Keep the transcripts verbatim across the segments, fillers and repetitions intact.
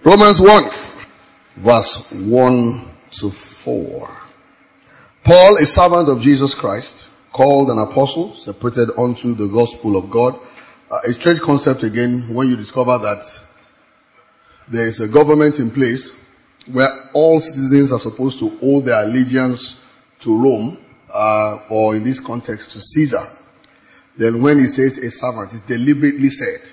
Romans one, verse one to four. Paul, a servant of Jesus Christ, called an apostle, separated unto the gospel of God. Uh, a strange concept again when you discover that there is a government in place where all citizens are supposed to owe their allegiance to Rome, uh, or in this context to Caesar. Then when he says a servant, it's deliberately said.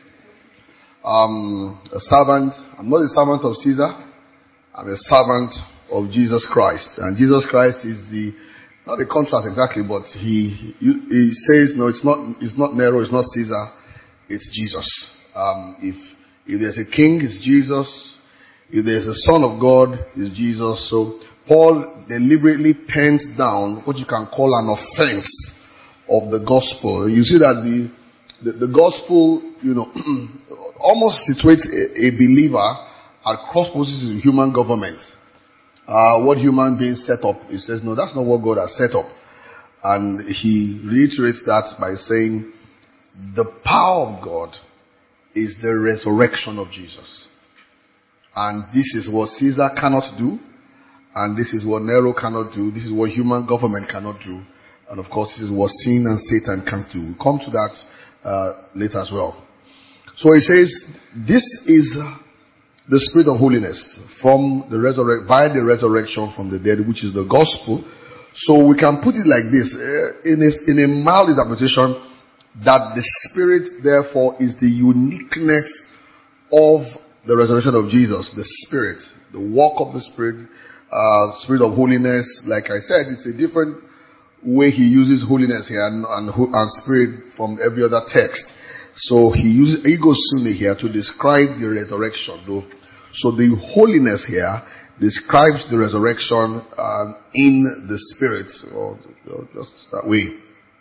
Um, a servant, I'm not a servant of Caesar, I'm a servant of Jesus Christ. And Jesus Christ is the, not the contrast exactly, but he, he, he says, no, it's not, it's not Nero, it's not Caesar, it's Jesus. Um, if, if there's a king, it's Jesus. If there's a son of God, it's Jesus. So Paul deliberately pens down what you can call an offense of the gospel. You see that the, the, the gospel, you know, almost situates a, a believer at cross purposes in human government. Uh, what human beings set up, he says, no, that's not what God has set up. And he reiterates that by saying, the power of God is the resurrection of Jesus. And this is what Caesar cannot do. And this is what Nero cannot do. This is what human government cannot do. And of course, this is what sin and Satan can't do. We'll come to that uh, later as well. So he says, this is the spirit of holiness from the resurrect, by the resurrection from the dead, which is the gospel. So we can put it like this, uh, in, a, in a mild interpretation, that the spirit therefore is the uniqueness of the resurrection of Jesus. The spirit, the work of the spirit, uh, spirit of holiness. Like I said, it's a different way he uses holiness here and, and, and spirit from every other text. So he uses ego sune here to describe the resurrection. So the holiness here describes the resurrection uh, in the spirit, or, or just that way.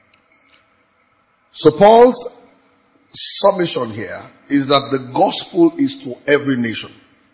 So Paul's submission here is that the gospel is to every nation.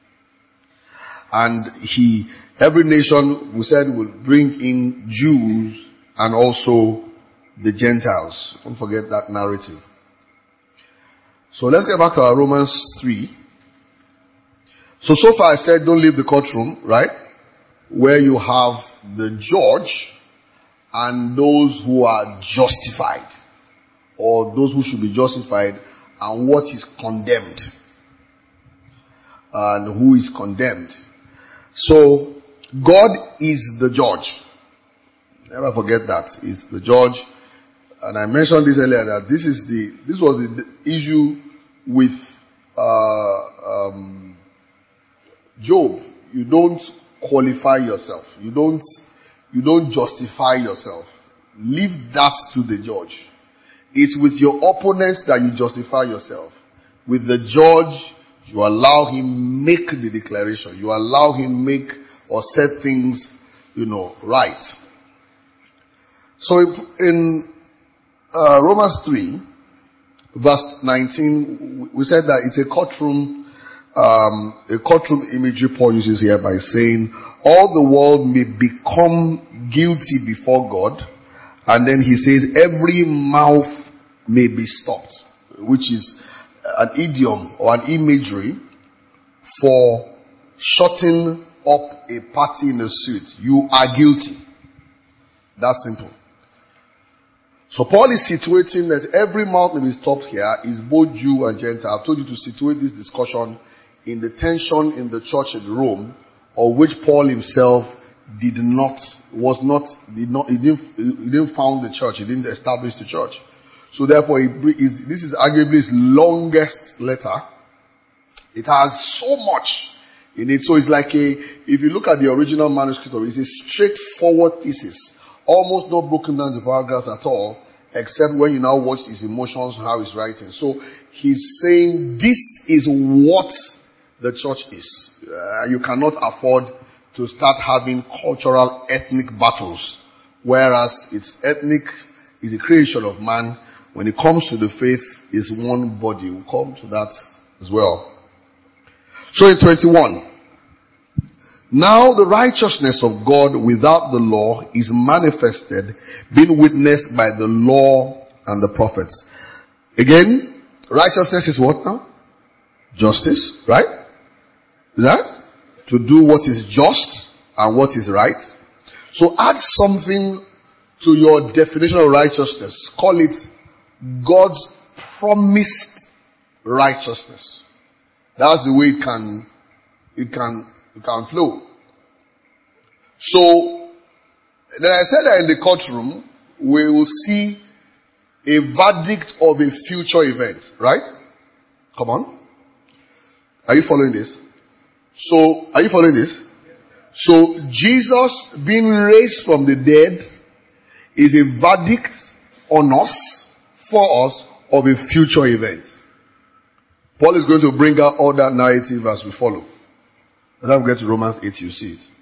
And he, every nation, we said, will bring in Jews and also the Gentiles. Don't forget that narrative. So let's get back to our Romans three. So, so far I said don't leave the courtroom, right? Where you have the judge and those who are justified. Or those who should be justified and what is condemned. And who is condemned. So, God is the judge. Never forget that. He's the judge. And I mentioned this earlier that this is the, this was the issue with, uh, um, Job. You don't qualify yourself. You don't, you don't justify yourself. Leave that to the judge. It's with your opponents that you justify yourself. With the judge, you allow him make the declaration. You allow him make or set things, you know, right. So in uh, Romans three, verse nineteen, we said that it's a courtroom, um, a courtroom imagery Paul uses here by saying, all the world may become guilty before God. And then he says, every mouth may be stopped, which is an idiom or an imagery for shutting up a party in a suit. You are guilty. That's simple. So Paul is situating that every mouth may be stopped here is both Jew and Gentile. I've told you to situate this discussion in the tension in the church at Rome, of which Paul himself did not, was not, did not, he didn't, he didn't found the church, he didn't establish the church. So therefore, he is, this is arguably his longest letter. It has so much in it. So it's like a, if you look at the original manuscript, it's a straightforward thesis. Almost not broken down to paragraphs at all, except when you now watch his emotions, how he's writing. So he's saying this is what the church is. Uh, you cannot afford to start having cultural ethnic battles, whereas it's ethnic is a creation of man. When it comes to the faith, is one body. We'll come to that as well. So in twenty-one, now the righteousness of God without the law is manifested, being witnessed by the law and the prophets. Again, righteousness is what now? Justice, right? Is that? To do what is just and what is right. So add something to your definition of righteousness. Call it God's promised righteousness. That's the way it can, it can, it can flow. So, then I said that in the courtroom, we will see a verdict of a future event, right? Come on. Are you following this? So, are you following this? So, Jesus being raised from the dead is a verdict on us, for us, of a future event. Paul is going to bring out all that narrative as we follow. When we get to Romans eight, you see it.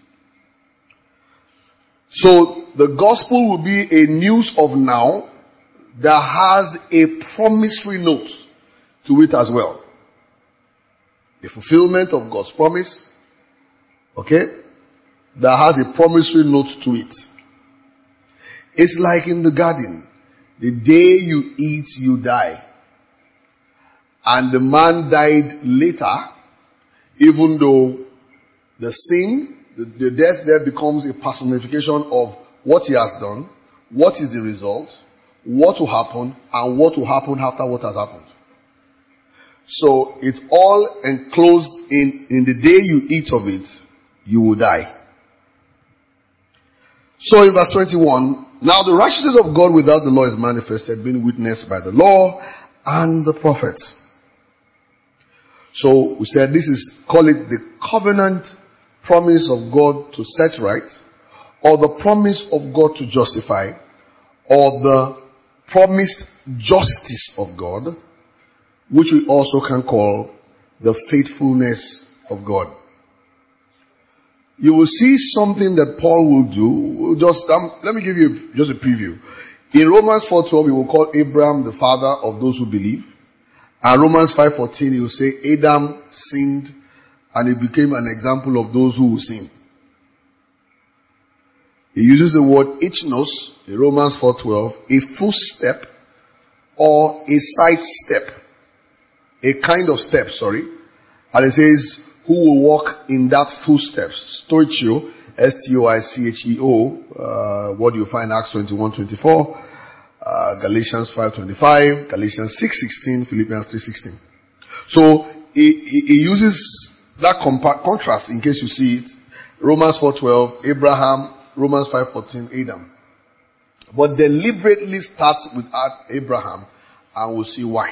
So, the gospel will be a news of now that has a promissory note to it as well. The fulfillment of God's promise, okay, that has a promissory note to it. It's like in the garden. The day you eat, you die. And the man died later, even though the sin, the, the death there becomes a personification of what he has done, what is the result, what will happen, and what will happen after what has happened. So it's all enclosed in, in the day you eat of it, you will die. So in verse twenty-one, now the righteousness of God without the law is manifested, being witnessed by the law and the prophets. So we said this is, call it the covenant promise of God to set right, or the promise of God to justify, or the promised justice of God, which we also can call the faithfulness of God. You will see something that Paul will do. Just um, let me give you just a preview. In Romans four twelve, he will call Abraham the father of those who believe. And Romans five fourteen, he will say Adam sinned and he became an example of those who will sin. He uses the word ichnos in Romans four twelve, a footstep or a side step. A kind of step, sorry. And it says, who will walk in that footsteps? Stoichio, S T O I C H E O, uh, what do you find Acts twenty-one twenty-four, uh, Galatians five twenty-five, Galatians six sixteen, Philippians three sixteen. So, he, he, he uses that compa- contrast in case you see it. Romans four twelve, Abraham, Romans five fourteen, Adam. But deliberately starts with Abraham, and we'll see why.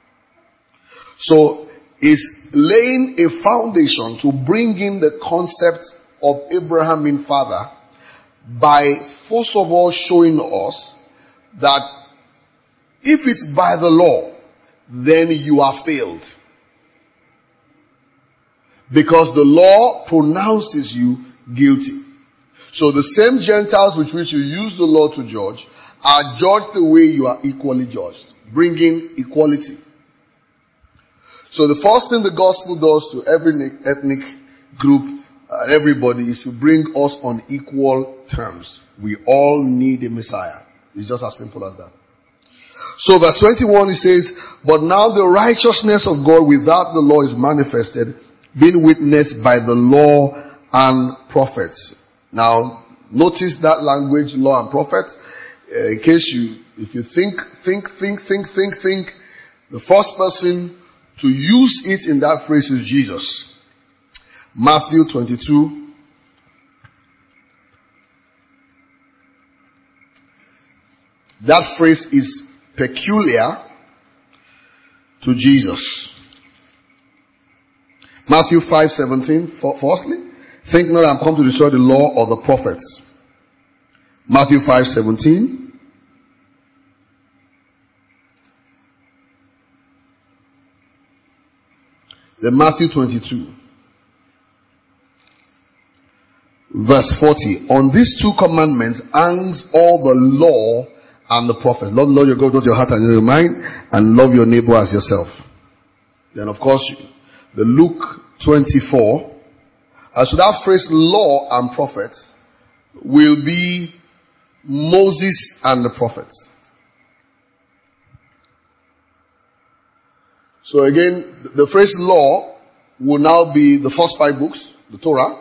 So, is laying a foundation to bring in the concept of Abraham being father by first of all showing us that if it's by the law, then you are failed. Because the law pronounces you guilty. So the same Gentiles with which you use the law to judge are judged the way you are equally judged, bringing equality. So the first thing the gospel does to every ethnic group, uh, everybody, is to bring us on equal terms. We all need a Messiah. It's just as simple as that. So verse twenty-one, it says, but now the righteousness of God without the law is manifested, being witnessed by the law and prophets. Now, notice that language, law and prophets. Uh, in case you, if you think, think, think, think, think, think, the first person to use it in that phrase is Jesus. Matthew twenty-two. That phrase is peculiar to Jesus. Matthew five seventeen. Firstly, think not I am come to destroy the law or the prophets. Matthew five seventeen. Then Matthew twenty-two. Verse forty. On these two commandments hangs all the law and the prophets. Love, love your God with your heart and your mind, and love your neighbor as yourself. Then of course, the Luke twenty-four. Uh, so that phrase law and prophets will be Moses and the prophets. So again, the phrase law will now be the first five books, the Torah.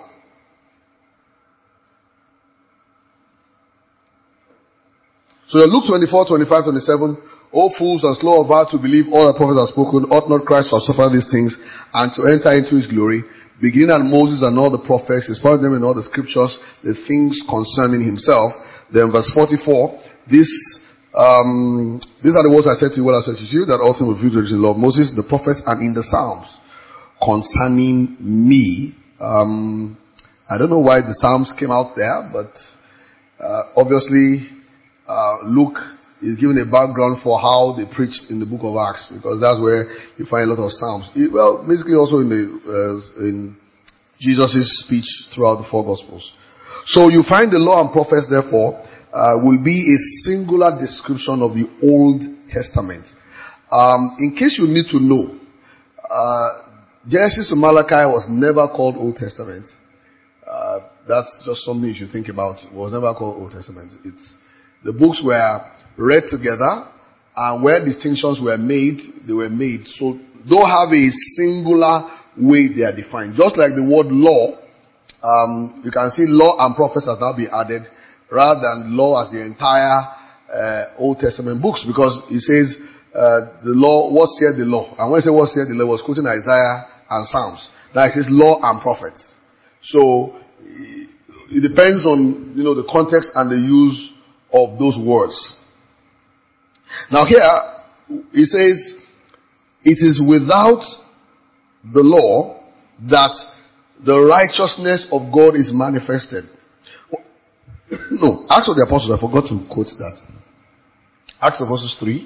So Luke twenty-four, twenty-five, twenty-seven, O fools and slow of heart to believe all the prophets have spoken, ought not Christ to have suffered these things and to enter into his glory, beginning at Moses and all the prophets, expounding them in all the scriptures, the things concerning himself. Then verse forty-four, this, um, these are the words I said to you, what I said to you, that all things were revealed in the law of Moses, the prophets, and in the Psalms concerning me. Um, I don't know why the Psalms came out there, but uh, obviously uh, Luke is given a background for how they preached in the book of Acts, because that's where you find a lot of Psalms. It, well, basically also in the uh, in Jesus' speech throughout the four Gospels. So you find the law and prophets, therefore, uh, will be a singular description of the Old Testament. Um, in case you need to know, uh, Genesis to Malachi was never called Old Testament. Uh, that's just something you should think about. It was never called Old Testament. It's the books were read together, and where distinctions were made, they were made. So don't have a singular way they are defined. Just like the word law, um, you can see law and prophets has now been added, rather than law as the entire uh, Old Testament books, because it says uh, the law, what said the law? And when it said what said the law, it was quoting Isaiah and Psalms. Now it says law and prophets. So it depends on, you know, the context and the use of those words. Now here, it says, it is without the law that the righteousness of God is manifested. No, Acts of the Apostles, I forgot to quote that. Acts of the Apostles three.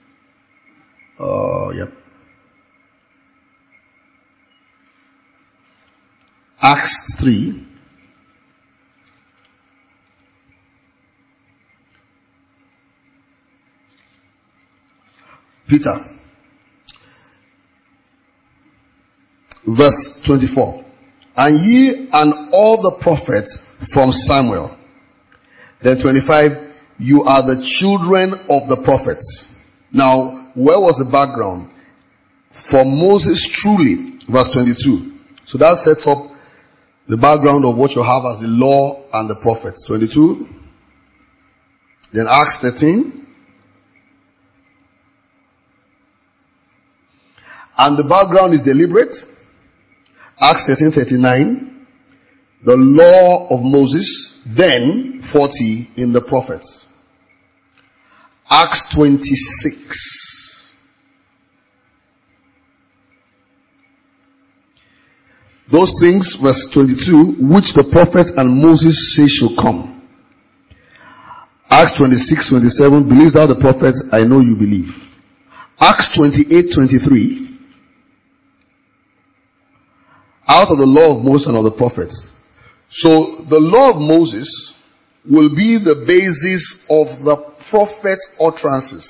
Uh, yep. Acts three. Peter, verse twenty-four. And ye and all the prophets from Samuel. Then twenty-five, you are the children of the prophets. Now, where was the background? For Moses truly, verse twenty-two. So that sets up the background of what you have as the law and the prophets. twenty-two. Then Acts thirteen. And the background is deliberate. Acts thirteen thirty-nine. The law of Moses. Then forty in the prophets. Acts twenty-six. Those things, verse twenty-two, which the prophets and Moses say should come. Acts twenty-six twenty-seven. Believe thou the prophets, I know you believe. Acts twenty-eight twenty-three. Out of the law of Moses and of the prophets. So the law of Moses will be the basis of the prophets' utterances.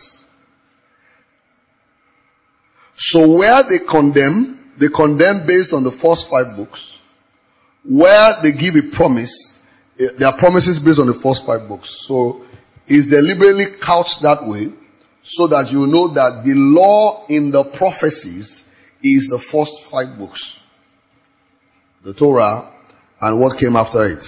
So where they condemn, they condemn based on the first five books. Where they give a promise, there are promises based on the first five books. So it's deliberately couched that way, so that you know that the law in the prophecies is the first five books. The Torah and what came after it.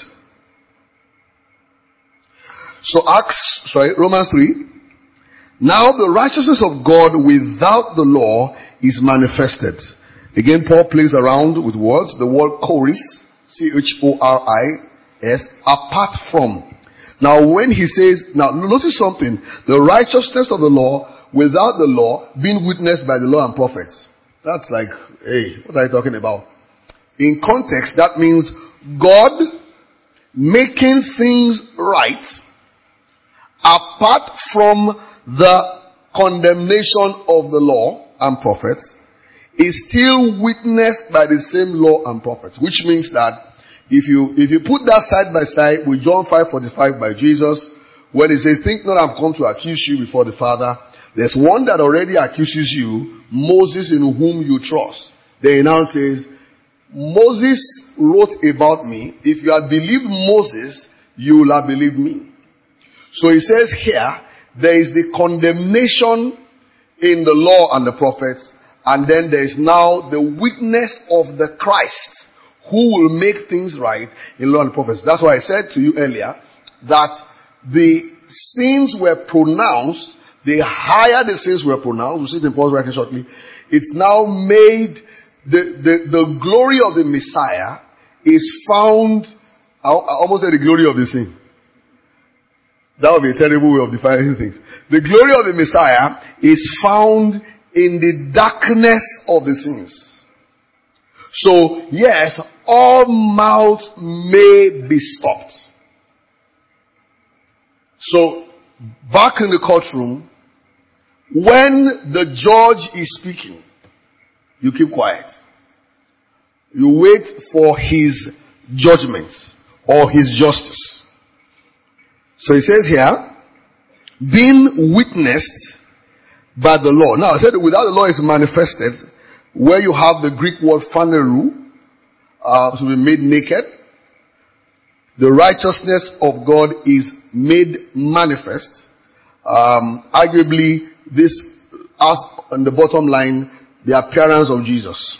So Acts, sorry, Romans three. Now the righteousness of God without the law is manifested. Again, Paul plays around with words. The word choris, C H O R I S, apart from. Now when he says, now notice something. The righteousness of the law without the law being witnessed by the law and prophets. That's like, hey, what are you talking about? In context, that means God making things right apart from the condemnation of the law and prophets is still witnessed by the same law and prophets. Which means that if you if you put that side by side with John five forty-five by Jesus, where he says, think not I've come to accuse you before the Father. There's one that already accuses you, Moses in whom you trust. Then he now says, Moses wrote about me. If you had believed Moses, you will have believed me. So he says here, there is the condemnation in the law and the prophets, And then there is now the witness of the Christ who will make things right in law and prophets. That's why I said to you earlier that the sins were pronounced, the higher the sins were pronounced, we'll see it in Paul's writing shortly, it's now made, the, the, the glory of the Messiah is found, I almost said the glory of the sin. That would be a terrible way of defining things. The glory of the Messiah is found in the darkness of the sins. So, yes, all mouth may be stopped. So, back in the courtroom, when the judge is speaking, you keep quiet. You wait for his judgment or his justice. So he says here, being witnessed by the law. Now I said without the law is manifested, where you have the Greek word phaneru, uh, to be made naked. The righteousness of God is made manifest. Um, arguably, this as on the bottom line, the appearance of Jesus.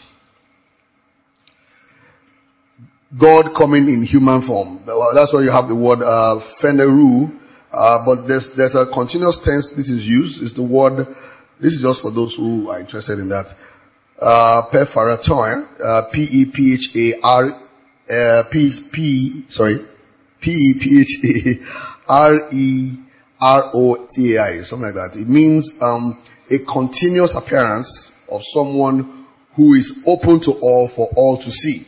God coming in human form. That's why you have the word uh, phaneru. Uh, but there's there's a continuous tense. This is used. It's the word. This is just for those who are interested in that. Uh, Perpharaton, uh, P E P H A R, uh, P P sorry, P E P H A R E R O T A I, something like that. It means um, a continuous appearance of someone who is open to all for all to see.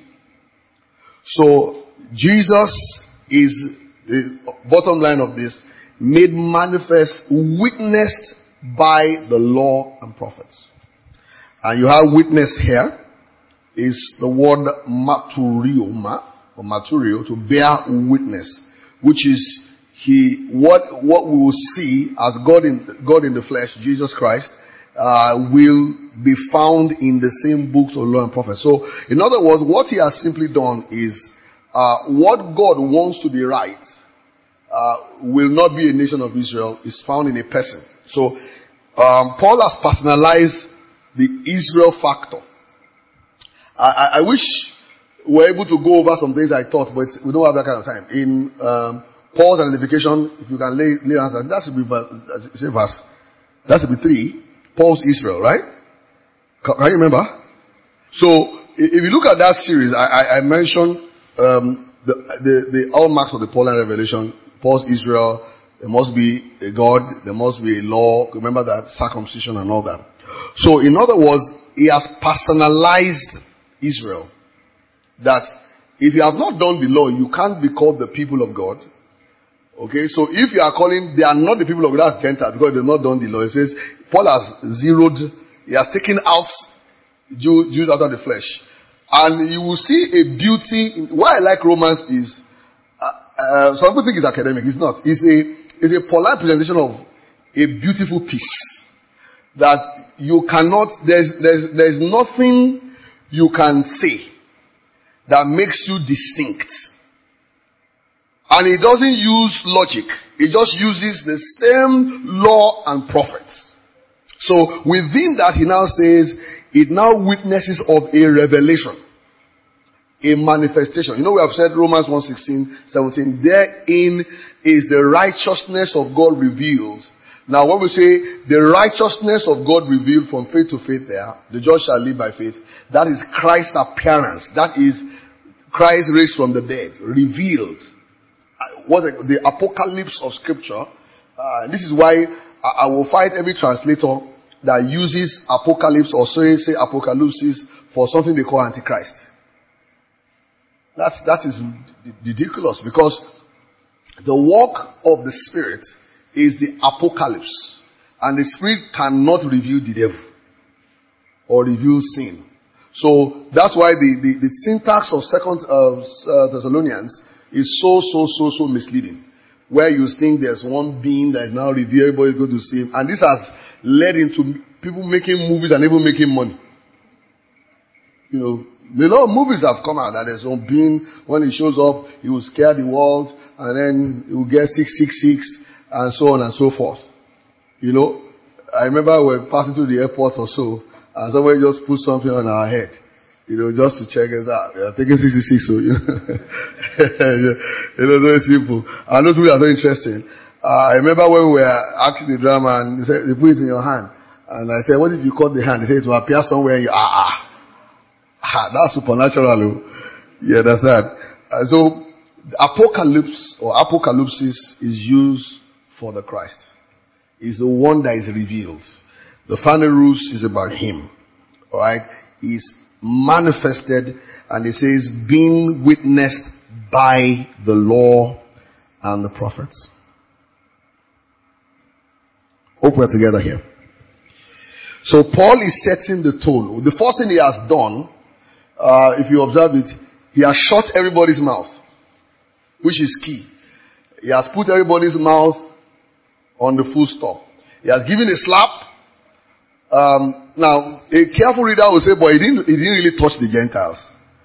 So Jesus is the bottom line of this. Made manifest, witnessed by the law and prophets. And you have witness here is the word maturioma or maturio, to bear witness, which is he what what we will see as God in God in the flesh, Jesus Christ, uh, will be found in the same books of law and prophets. So, in other words, what he has simply done is uh, what God wants to be right. Uh, will not be a nation of Israel is found in a person. So, um, Paul has personalized the Israel factor. I, I, I wish we were able to go over some things I thought, but we don't have that kind of time. In um, Paul's identification, if you can lay, lay hands on that, should be same verse. That should be three. Paul's Israel, right? Can, can you remember? So, if you look at that series, I, I, I mentioned um, the, the the hallmarks of the Pauline revelation. Paul's Israel, there must be a God, there must be a law. Remember that, circumcision and all that. So, in other words, he has personalized Israel. That if you have not done the law, you can't be called the people of God. Okay, so if you are calling, they are not the people of God, that's Gentile, because they've not done the law. It says, Paul has zeroed, he has taken out Jew, Jews out of the flesh. And you will see a beauty, in, why I like Romans is, Uh, some people think it's academic. It's not. It's a it's a polite presentation of a beautiful piece that you cannot. There's there's there's nothing you can say that makes you distinct, and it doesn't use logic. It just uses the same law and prophets. So within that, he now says it now witnesses of a revelation. A manifestation. You know, we have said Romans one sixteen, seventeen. Therein is the righteousness of God revealed. Now, when we say the righteousness of God revealed from faith to faith there, the just shall live by faith. That is Christ's appearance. That is Christ raised from the dead. Revealed. What the, the apocalypse of scripture. Uh, this is why I, I will fight every translator that uses apocalypse or say, say apocalypsis for something they call antichrist. That's, that is ridiculous, because the work of the Spirit is the apocalypse. And the Spirit cannot reveal the devil or reveal sin. So that's why the, the, the syntax of Second uh, uh, Thessalonians is so, so, so, so misleading. Where you think there's one being that is now revealed, everybody go to see him. And this has led into people making movies and even making money. You know, a lot of movies have come out that there's some being, when he shows up, he will scare the world, and then he will get six six six, and so on and so forth. You know, I remember we were passing through the airport or so, and somebody just put something on our head, you know, just to check us out. We are taking sixty-six, so, you know, you know, very simple. And those people are so interesting. Uh, I remember when we were acting the drama and they said, they put it in your hand. And I said, what if you cut the hand? They said, it will appear somewhere in your, ah, ah. ah that's supernatural. You understand? Uh, so, the apocalypse or apocalypsis is used for the Christ. It's the one that is revealed. The final rules is about him. Alright? He's manifested, and it says, being witnessed by the law and the prophets. Hope we're together here. So Paul is setting the tone. The first thing he has done, uh, if you observe it, he has shut everybody's mouth, which is key. He has put everybody's mouth on the full stop. He has given a slap. Um, now, a careful reader will say, but he didn't, he didn't really touch the Gentiles.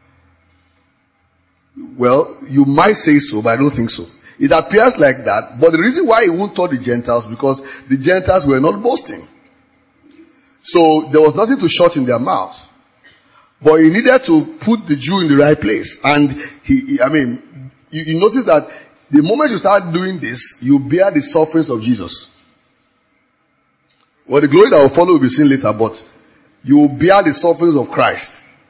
Well, you might say so, but I don't think so. It appears like that, but the reason why he won't touch the Gentiles, because the Gentiles were not boasting. So, there was nothing to shut in their mouth. But he needed to put the Jew in the right place. And he, he I mean, you, you notice that the moment you start doing this, you bear the sufferings of Jesus. Well, the glory that will follow will be seen later, but you will bear the sufferings of Christ.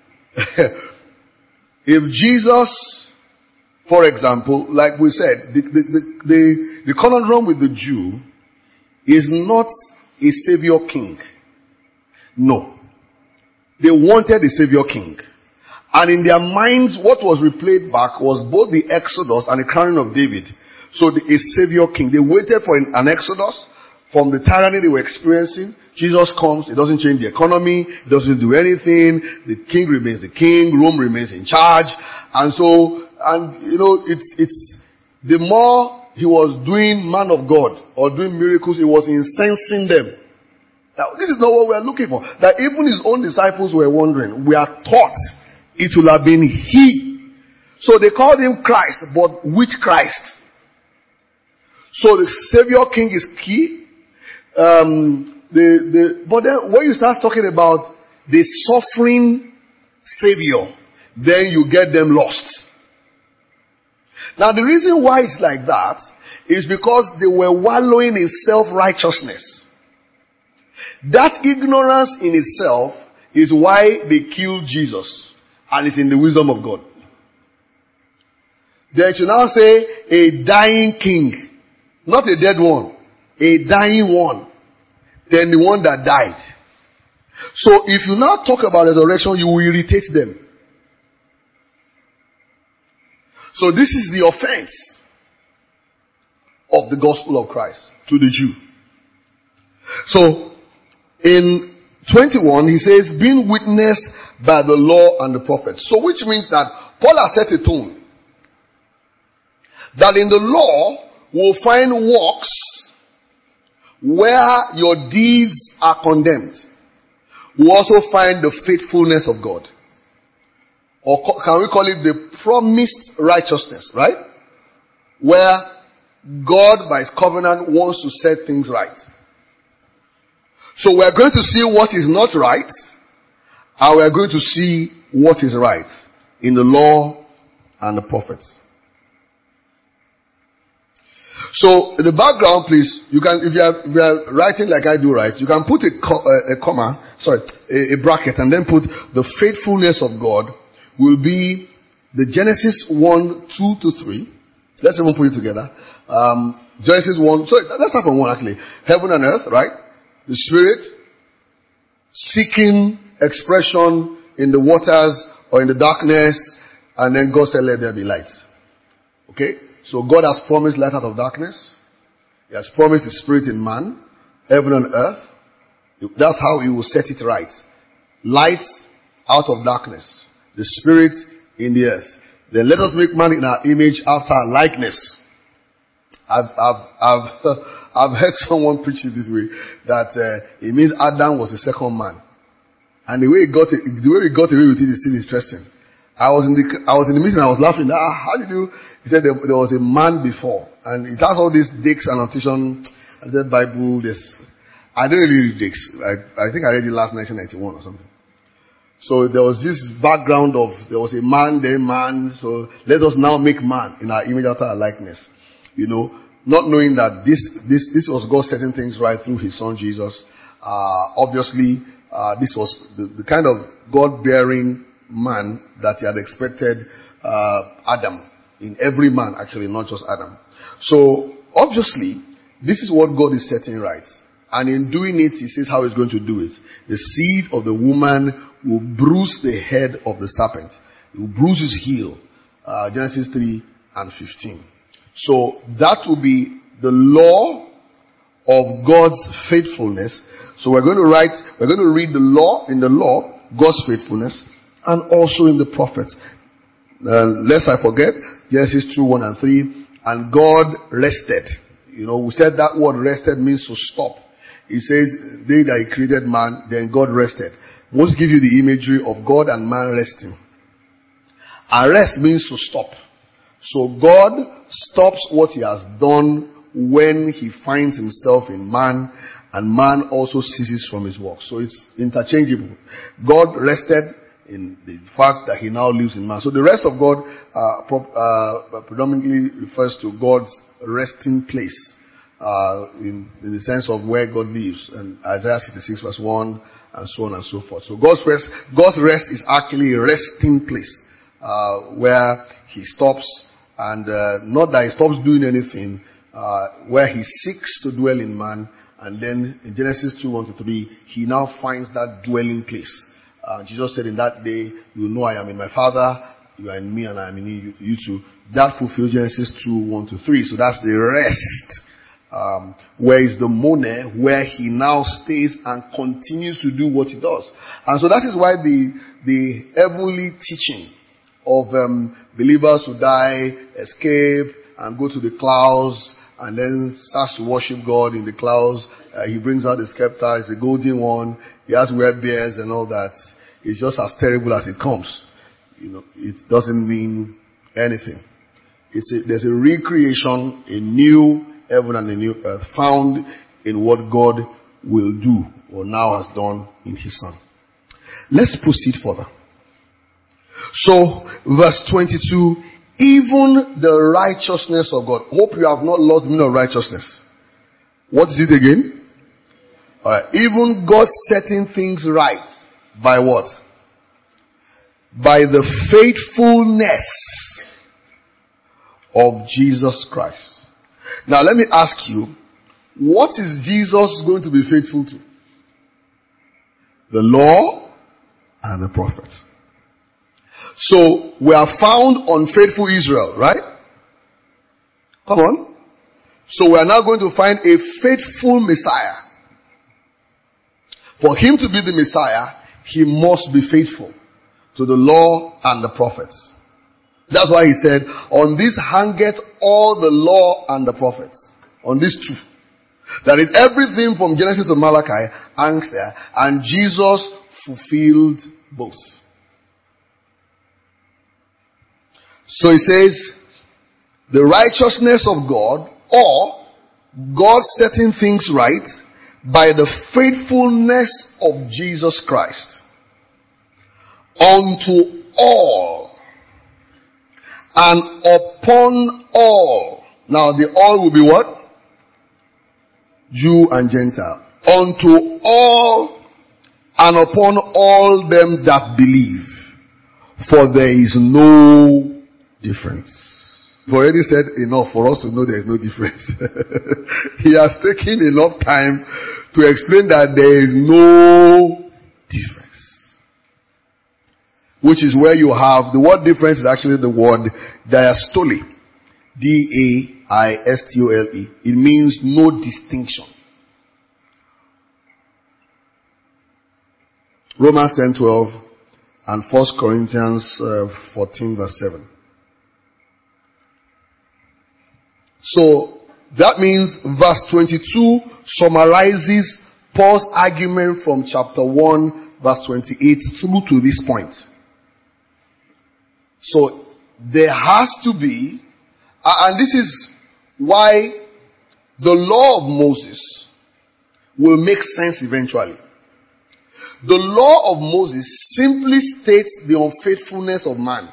If Jesus, for example, like we said, the, the, the, the, the conundrum with the Jew is not a savior king. No. They wanted a savior king. And in their minds, what was replayed back was both the Exodus and the crowning of David. So the, a savior king. They waited for an, an Exodus from the tyranny they were experiencing. Jesus comes, it doesn't change the economy, it doesn't do anything, the king remains the king, Rome remains in charge. And so, and you know, it's, it's, the more he was doing man of God or doing miracles, he was incensing them. Now, this is not what we are looking for. That even his own disciples were wondering, we are taught it will have been he. So they called him Christ, but which Christ? So the Savior King is key. Um, the, the, but then when you start talking about the suffering Savior, then you get them lost. Now the reason why it's like that is because they were wallowing in self-righteousness. That ignorance in itself is why they killed Jesus. And it's in the wisdom of God. They should now say a dying king. Not a dead one. A dying one. Then the one that died. So if you now talk about resurrection, you will irritate them. So this is the offense of the gospel of Christ to the Jew. So in twenty-one, he says, being witnessed by the law and the prophets. So which means that Paul has set a tone. That in the law, we'll find works where your deeds are condemned. We'll also find the faithfulness of God. Or can we call it the promised righteousness, right? Where God by his covenant wants to set things right. So we're going to see what is not right, and we're going to see what is right in the law and the prophets. So in the background, please, you can, if you are, if you are writing like I do, right, you can put a, co- a, a comma, sorry, a, a bracket, and then put the faithfulness of God will be the Genesis one, two to three. Let's even put it together. Um, Genesis one, sorry, let's start from one actually. Heaven and earth, right? The Spirit seeking expression in the waters or in the darkness, and then God said, let there be light. Okay? So God has promised light out of darkness. He has promised the Spirit in man, heaven and earth. That's how he will set it right. Light out of darkness. The Spirit in the earth. Then let us make man in our image after our likeness. I've, I've, I've, I've heard someone preach it this way, that uh, it means Adam was the second man. And the way he got it, the way he got away with it is still interesting. I was in the, I was in the meeting, I was laughing. Ah, how did you, he said there, there was a man before. And it has all these dicks, annotation, and the Bible, this. I didn't really read this. I, I think I read it last nineteen ninety-one or something. So there was this background of, there was a man, then man, so let us now make man in our image after our likeness. You know, not knowing that this, this, this was God setting things right through his son Jesus. Uh, obviously, uh, this was the, the kind of God-bearing man that he had expected, uh, Adam, in every man actually, not just Adam. So, obviously, this is what God is setting right. And in doing it, he says how he's going to do it. The seed of the woman will bruise the head of the serpent. It will bruise his heel. Uh, Genesis three and fifteen. So that will be the law of God's faithfulness. So we're going to write, we're going to read the law, in the law, God's faithfulness, and also in the prophets. Uh, lest I forget, Genesis two, one and three. And God rested. You know, we said that word rested means to stop. He says, day that he created man, then God rested. Most give you the imagery of God and man resting. And rest means to stop. So God stops what he has done when he finds himself in man, and man also ceases from his work. So it's interchangeable. God rested in the fact that he now lives in man. So the rest of God uh, pro- uh, predominantly refers to God's resting place. Uh, in, in the sense of where God lives, and Isaiah sixty-six verse one, and so on and so forth. So God's rest, God's rest is actually a resting place, uh, where he stops, and uh, not that he stops doing anything, uh, where he seeks to dwell in man, and then in Genesis two, one to three, he now finds that dwelling place. Uh, Jesus said, in that day, you know I am in my Father, you are in me, and I am in you, you too. That fulfills Genesis two, one to three. So that's the rest. Um, where is the mone, where he now stays and continues to do what he does. And so that is why the, the heavenly teaching of um, believers who die, escape, and go to the clouds, and then starts to worship God in the clouds. Uh, he brings out the scepter, it's a golden one, he has weird beards and all that. It's just as terrible as it comes. You know, it doesn't mean anything. It's a, there's a recreation, a new heaven and a new earth found in what God will do or now has done in his son. Let's proceed further. So, verse twenty-two, even the righteousness of God. Hope you have not lost the meaning of righteousness. What is it again? Alright, even God setting things right by what? By the faithfulness of Jesus Christ. Now let me ask you, what is Jesus going to be faithful to? The law and the prophets. So we are found unfaithful Israel, right? Come on. So we are now going to find a faithful Messiah. For him to be the Messiah, he must be faithful to the law and the prophets. That's why he said, on this hangeth all the law and the prophets. On this truth. That is, everything from Genesis to Malachi hangs there. And Jesus fulfilled both. So he says, the righteousness of God, or God setting things right by the faithfulness of Jesus Christ unto all and upon all. Now the all will be what? Jew and Gentile. Unto all and upon all them that believe. For there is no difference. We've already said enough for us to know there is no difference. He has taken enough time to explain that there is no difference. Which is where you have, the word difference is actually the word diastole. D A I S T O L E. It means no distinction. Romans ten twelve and First Corinthians uh, fourteen verse seven. So that means verse twenty-two summarizes Paul's argument from chapter one verse twenty-eight through to this point. So there has to be, uh, and this is why the law of Moses will make sense eventually. The law of Moses simply states the unfaithfulness of man.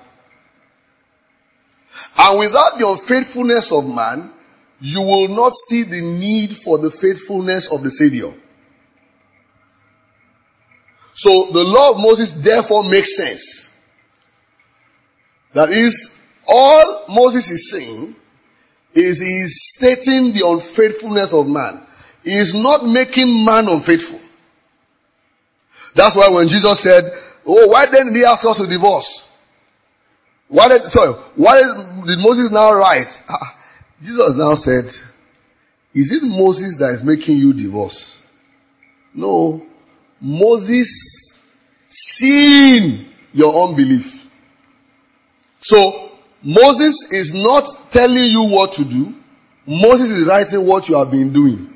And without the unfaithfulness of man, you will not see the need for the faithfulness of the Savior. So the law of Moses therefore makes sense. That is, all Moses is saying is he is stating the unfaithfulness of man. He is not making man unfaithful. That's why when Jesus said, oh, why then did he ask us to divorce? Why did, sorry, why did Moses now write? Ah, Jesus now said, is it Moses that is making you divorce? No. Moses seeing your unbelief. So, Moses is not telling you what to do. Moses is writing what you have been doing.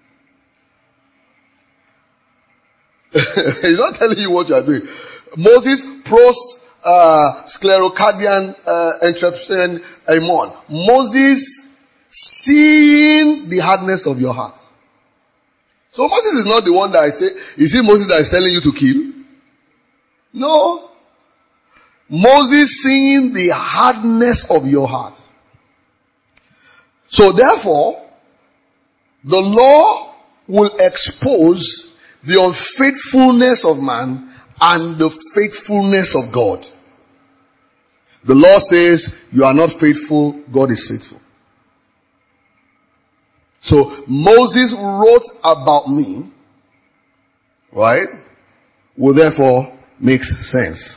He's not telling you what you are doing. Moses pros uh, sclerocardian uh, entrepreneur Amon. Moses seeing the hardness of your heart. So Moses is not the one that I say. Is it Moses that is telling you to kill? No. Moses seeing the hardness of your heart. So therefore, the law will expose the unfaithfulness of man and the faithfulness of God. The law says, you are not faithful, God is faithful. So, Moses wrote about me, right, will therefore make sense.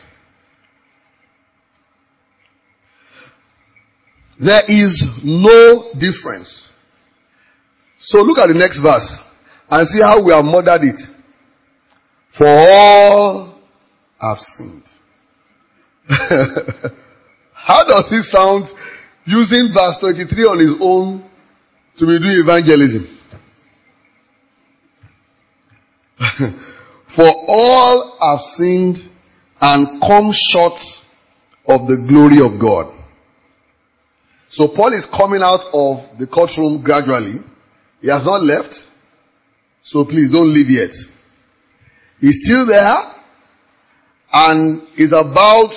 There is no difference. So look at the next verse and see how we have modeled it. For all have sinned. How does it sound using verse twenty-three on his own to be doing evangelism? For all have sinned and come short of the glory of God. So Paul is coming out of the courtroom gradually. He has not left. So please don't leave yet. He's still there and is about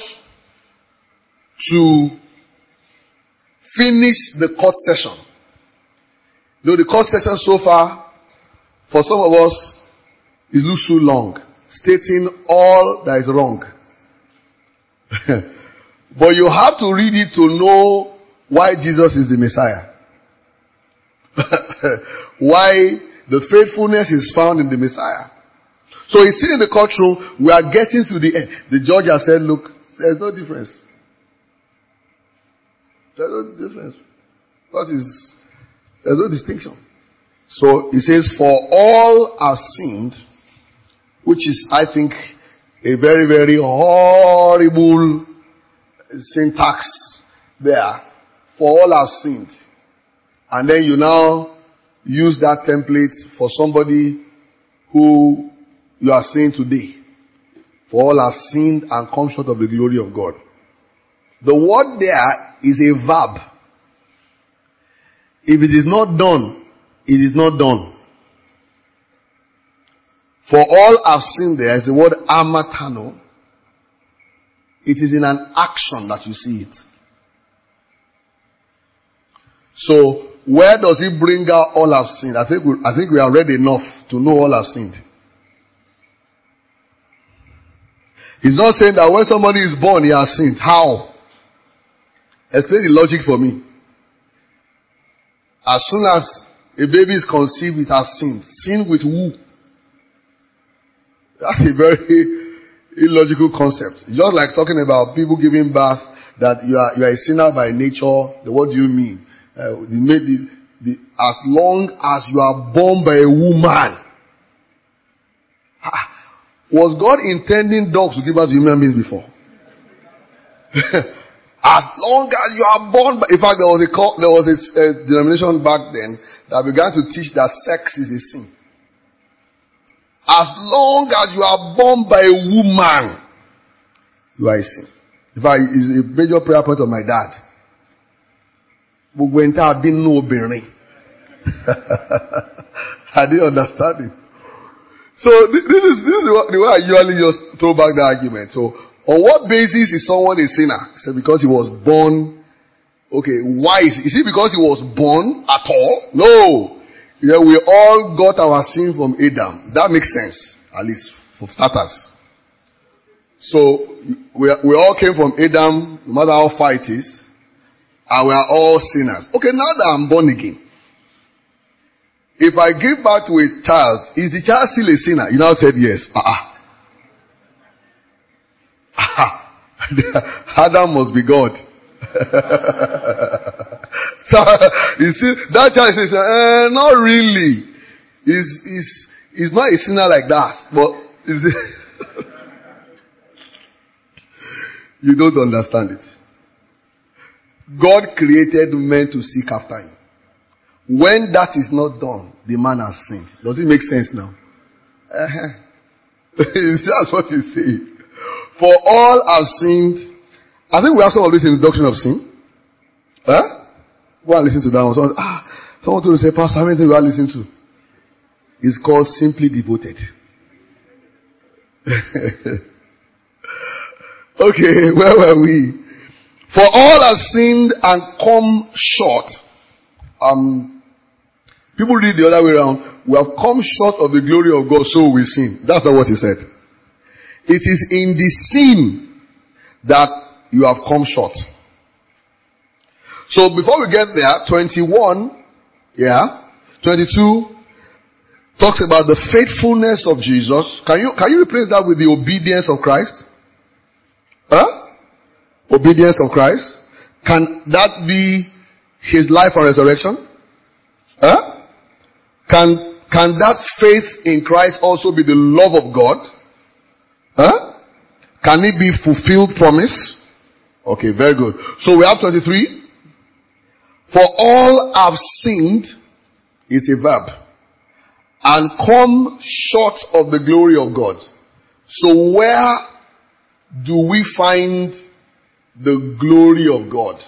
to finish the court session. Though the court session so far, for some of us, it looks too long, stating all that is wrong. But you have to read it to know why Jesus is the Messiah. Why the faithfulness is found in the Messiah. So he's sitting in the courtroom. We are getting to the end. The judge has said, look, there's no difference. There's no difference. What is, there's no distinction. So he says, for all are sinned, which is, I think, a very, very horrible syntax there. For all have sinned. And then you now use that template for somebody who you are saying today. For all have sinned and come short of the glory of God. The word there is a verb. If it is not done, it is not done. For all have sinned there is the word amatano. It is in an action that you see it. So, where does he bring out all have sinned? I think we, I think we are read enough to know all have sinned. He's not saying that when somebody is born, he has sinned. How? Explain the logic for me. As soon as a baby is conceived, it has sinned. Sin with who? That's a very illogical concept. It's just like talking about people giving birth, that you are, you are a sinner by nature. What do you mean? Uh, the, the, the, as long as you are born by a woman. Ha, was God intending dogs to give us human beings before? As long as you are born by, in fact, there was a there was a, a denomination back then that began to teach that sex is a sin. As long as you are born by a woman, you are a sin. In fact, it's a major prayer point of my dad. I didn't understand it. So th- this is this is what, the way I usually just throw back the argument. So on what basis is someone a sinner? He said because he was born. Okay, why is, is it because he was born at all? No. You know, we all got our sin from Adam. That makes sense, at least for starters. So we we all came from Adam, no matter how far it is, and we are all sinners. Okay, now that I'm born again, if I give birth to a child, is the child still a sinner? You now said yes. Ah, uh-uh. Adam must be God. So you see, that child says, eh, not really. He's he's he's not a sinner like that. But is it you don't understand it. God created men to seek after him. When that is not done, the man has sinned. Does it make sense now? Uh-huh. That's what he's saying. For all have sinned. I think we have some of this in the doctrine of sin. Huh? Go and listen to that one. Someone, ah, someone told me, say, Pastor, how many things we are listening to? It's called Simply Devoted. Okay, where were we? For all have sinned and come short. Um, people read the other way around. We have come short of the glory of God, so we sin. That's not what he said. It is in the sin that you have come short. So before we get there, twenty-one, yeah, twenty-two talks about the faithfulness of Jesus. Can you can you replace that with the obedience of Christ? Huh? Obedience of Christ. Can that be his life and resurrection? Huh? Can can that faith in Christ also be the love of God? Huh? Can it be fulfilled promise? Okay, very good. So we have twenty-three. For all have sinned is a verb and come short of the glory of God. So where do we find the glory of God?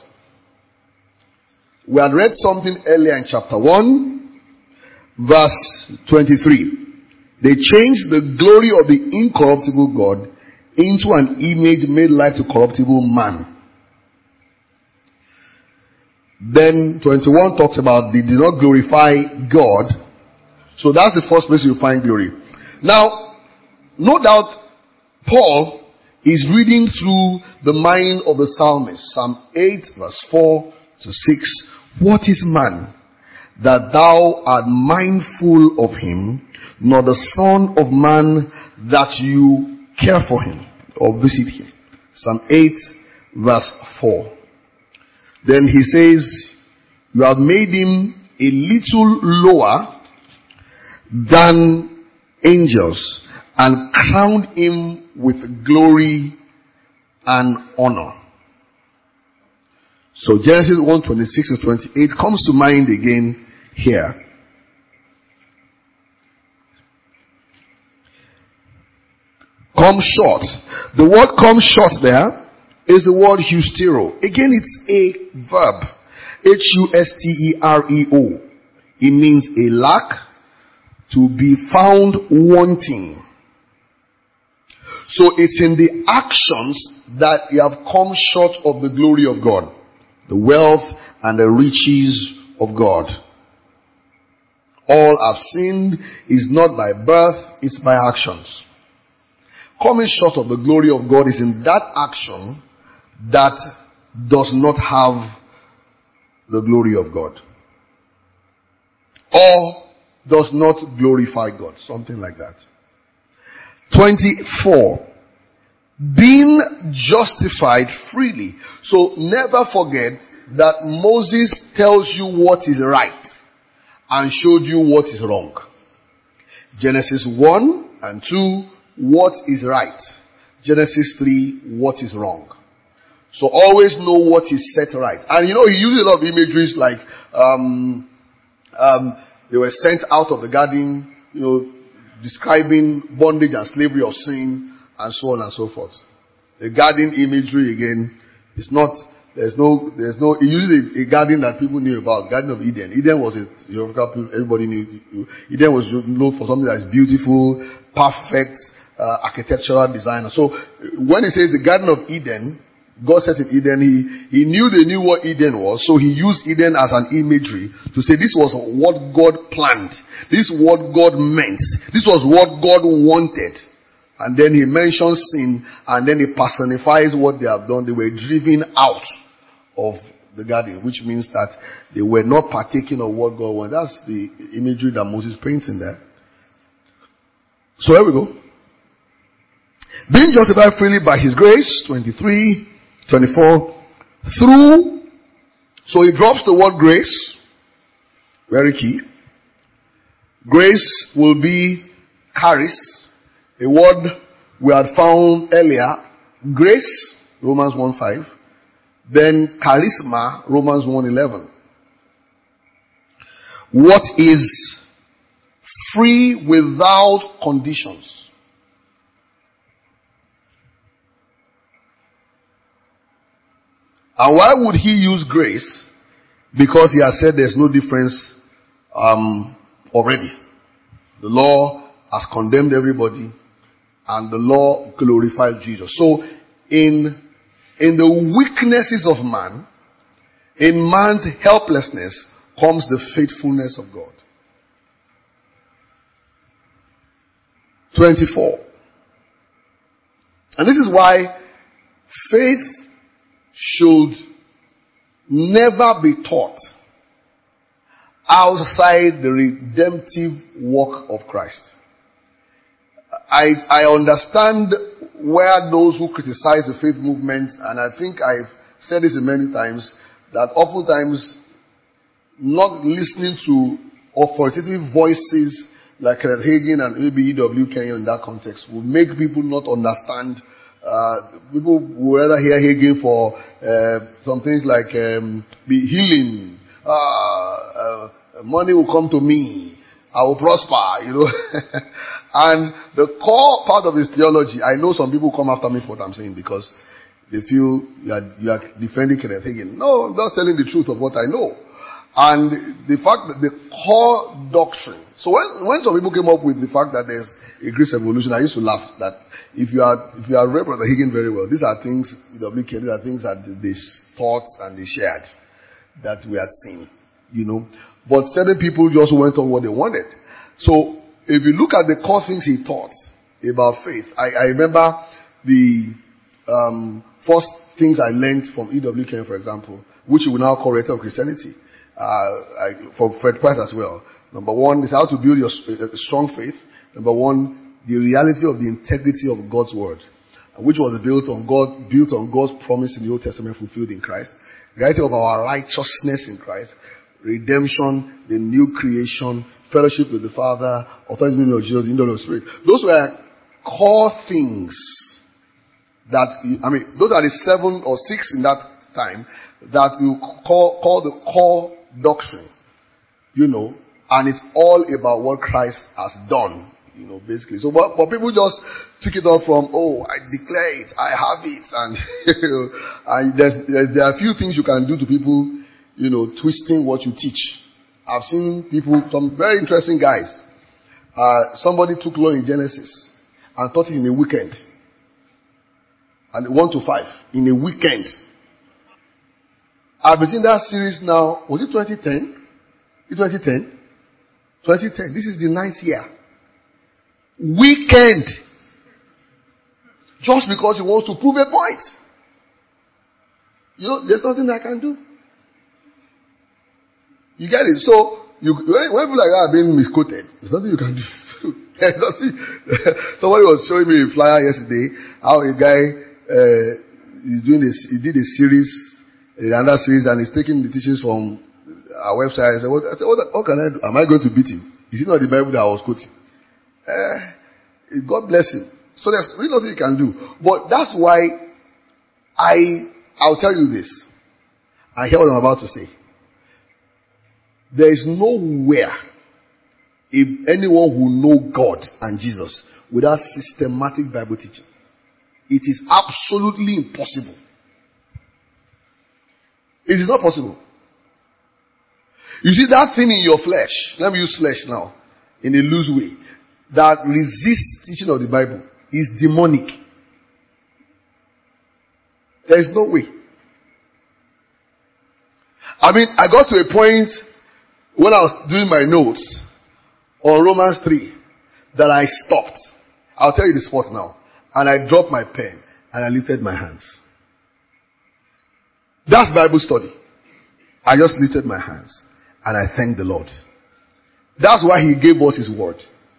We had read something earlier in chapter one, verse twenty-three. They changed the glory of the incorruptible God into an image made like to corruptible man. Then twenty-one talks about they did not glorify God. So that's the first place you find glory. Now, no doubt Paul is reading through the mind of the psalmist. Psalm eight verse four to six. What is man that thou art mindful of him, nor the son of man that you care for him or visit him? Psalm eight verse four. Then he says, you have made him a little lower than angels and crowned him with glory and honor. So Genesis one twenty-six to twenty-eight comes to mind again here. Come short. The word come short there is the word hustero. Again, it's a verb. H U S T E R E O. It means a lack, to be found wanting. So it's in the actions that you have come short of the glory of God. The wealth and the riches of God. All have sinned is not by birth, it's by actions. Coming short of the glory of God is in that action that does not have the glory of God. Or does not glorify God. Something like that. twenty-four. Being justified freely. So never forget that Moses tells you what is right and showed you what is wrong. Genesis one and two, what is right. Genesis three, what is wrong. So always know what is set right. And you know, he uses a lot of imageries like um, um, they were sent out of the garden, you know, describing bondage and slavery of sin and so on and so forth. The garden imagery again is not There's no, there's no, he uses a, a garden that people knew about, Garden of Eden. Eden was a geographical, everybody knew. Eden was known for something that is beautiful, perfect, uh, architectural design. So, when he says the Garden of Eden, God set in Eden, he, he knew they knew what Eden was, so he used Eden as an imagery to say this was what God planned. This is what God meant. This was what God wanted. And then he mentions sin, and then he personifies what they have done. They were driven out of the garden, which means that they were not partaking of what God wanted. That's the imagery that Moses paints in there. So here we go. Being justified freely by his grace, twenty-three, twenty-four, through, so he drops the word grace, very key. Grace will be charis, a word we had found earlier. Grace, Romans one five. Then charisma, Romans one eleven. What is free without conditions? And why would he use grace? Because he has said there's no difference um, already. The law has condemned everybody, and the law glorifies Jesus. So, in in the weaknesses of man, in man's helplessness, comes the faithfulness of God. twenty-four. And this is why faith should never be taught outside the redemptive work of Christ. I, I understand where those who criticize the faith movement, and I think I've said this many times, that oftentimes not listening to authoritative voices like Kenneth Hagin and maybe E W Kenyon in that context will make people not understand. Uh, people would rather hear Hagin for uh, some things like um, be healing, uh, uh, money will come to me, I will prosper, you know. And the core part of his theology, I know some people come after me for what I'm saying because they feel you are, you are defending Kenneth Hagin. No, I'm just telling the truth of what I know. And the fact that the core doctrine. So when, when some people came up with the fact that there's a grace evolution, I used to laugh that if you are, if you are read Brother Hagin very well, these are things, W K, these are things that they taught and they shared that we had seen, you know. But certain people just went on what they wanted. So if you look at the core things he taught about faith, I, I remember the um, first things I learned from E W K, for example, which we now call Rector of Christianity. Uh, I, for Fred Price as well. Number one is how to build your uh, strong faith. Number one, the reality of the integrity of God's word, which was built on God, built on God's promise in the Old Testament fulfilled in Christ. The reality of our righteousness in Christ, redemption, the new creation, fellowship with the Father, authority of Jesus, the indwelling of the Spirit. Those were core things that, I mean, those are the seven or six in that time that you call, call the core doctrine, you know, and it's all about what Christ has done, you know, basically. So, but, but people just took it off from, oh, I declare it, I have it, and, you know, and there's, there's, there are a few things you can do to people, you know, twisting what you teach. I've seen people, some very interesting guys. Uh, somebody took law in Genesis and taught it in a weekend. And one to five, in a weekend. I've been in that series now, was it twenty ten? twenty ten? twenty ten. This is the ninth year. Weekend. Just because he wants to prove a point. You know, there's nothing I can do. You get it? So, you, when, when people like that are being misquoted, there's nothing you can do. There's nothing. Somebody was showing me a flyer yesterday, how a guy, uh, is doing this, he did a series, another series, and he's taking the teachings from our website. I said, what, I said, what, what can I do? Am I going to beat him? Is it not the Bible that I was quoting? Uh, God bless him. So there's really nothing you can do. But that's why I, I'll tell you this. I hear what I'm about to say. There is nowhere if anyone will know God and Jesus without systematic Bible teaching. It is absolutely impossible. It is not possible. You see that thing in your flesh, let me use flesh now, in a loose way, that resists teaching of the Bible is demonic. There is no way. I mean, I got to a point when I was doing my notes on Romans three that I stopped. I'll tell you the spot now. And I dropped my pen and I lifted my hands. That's Bible study. I just lifted my hands and I thanked the Lord. That's why He gave us His word.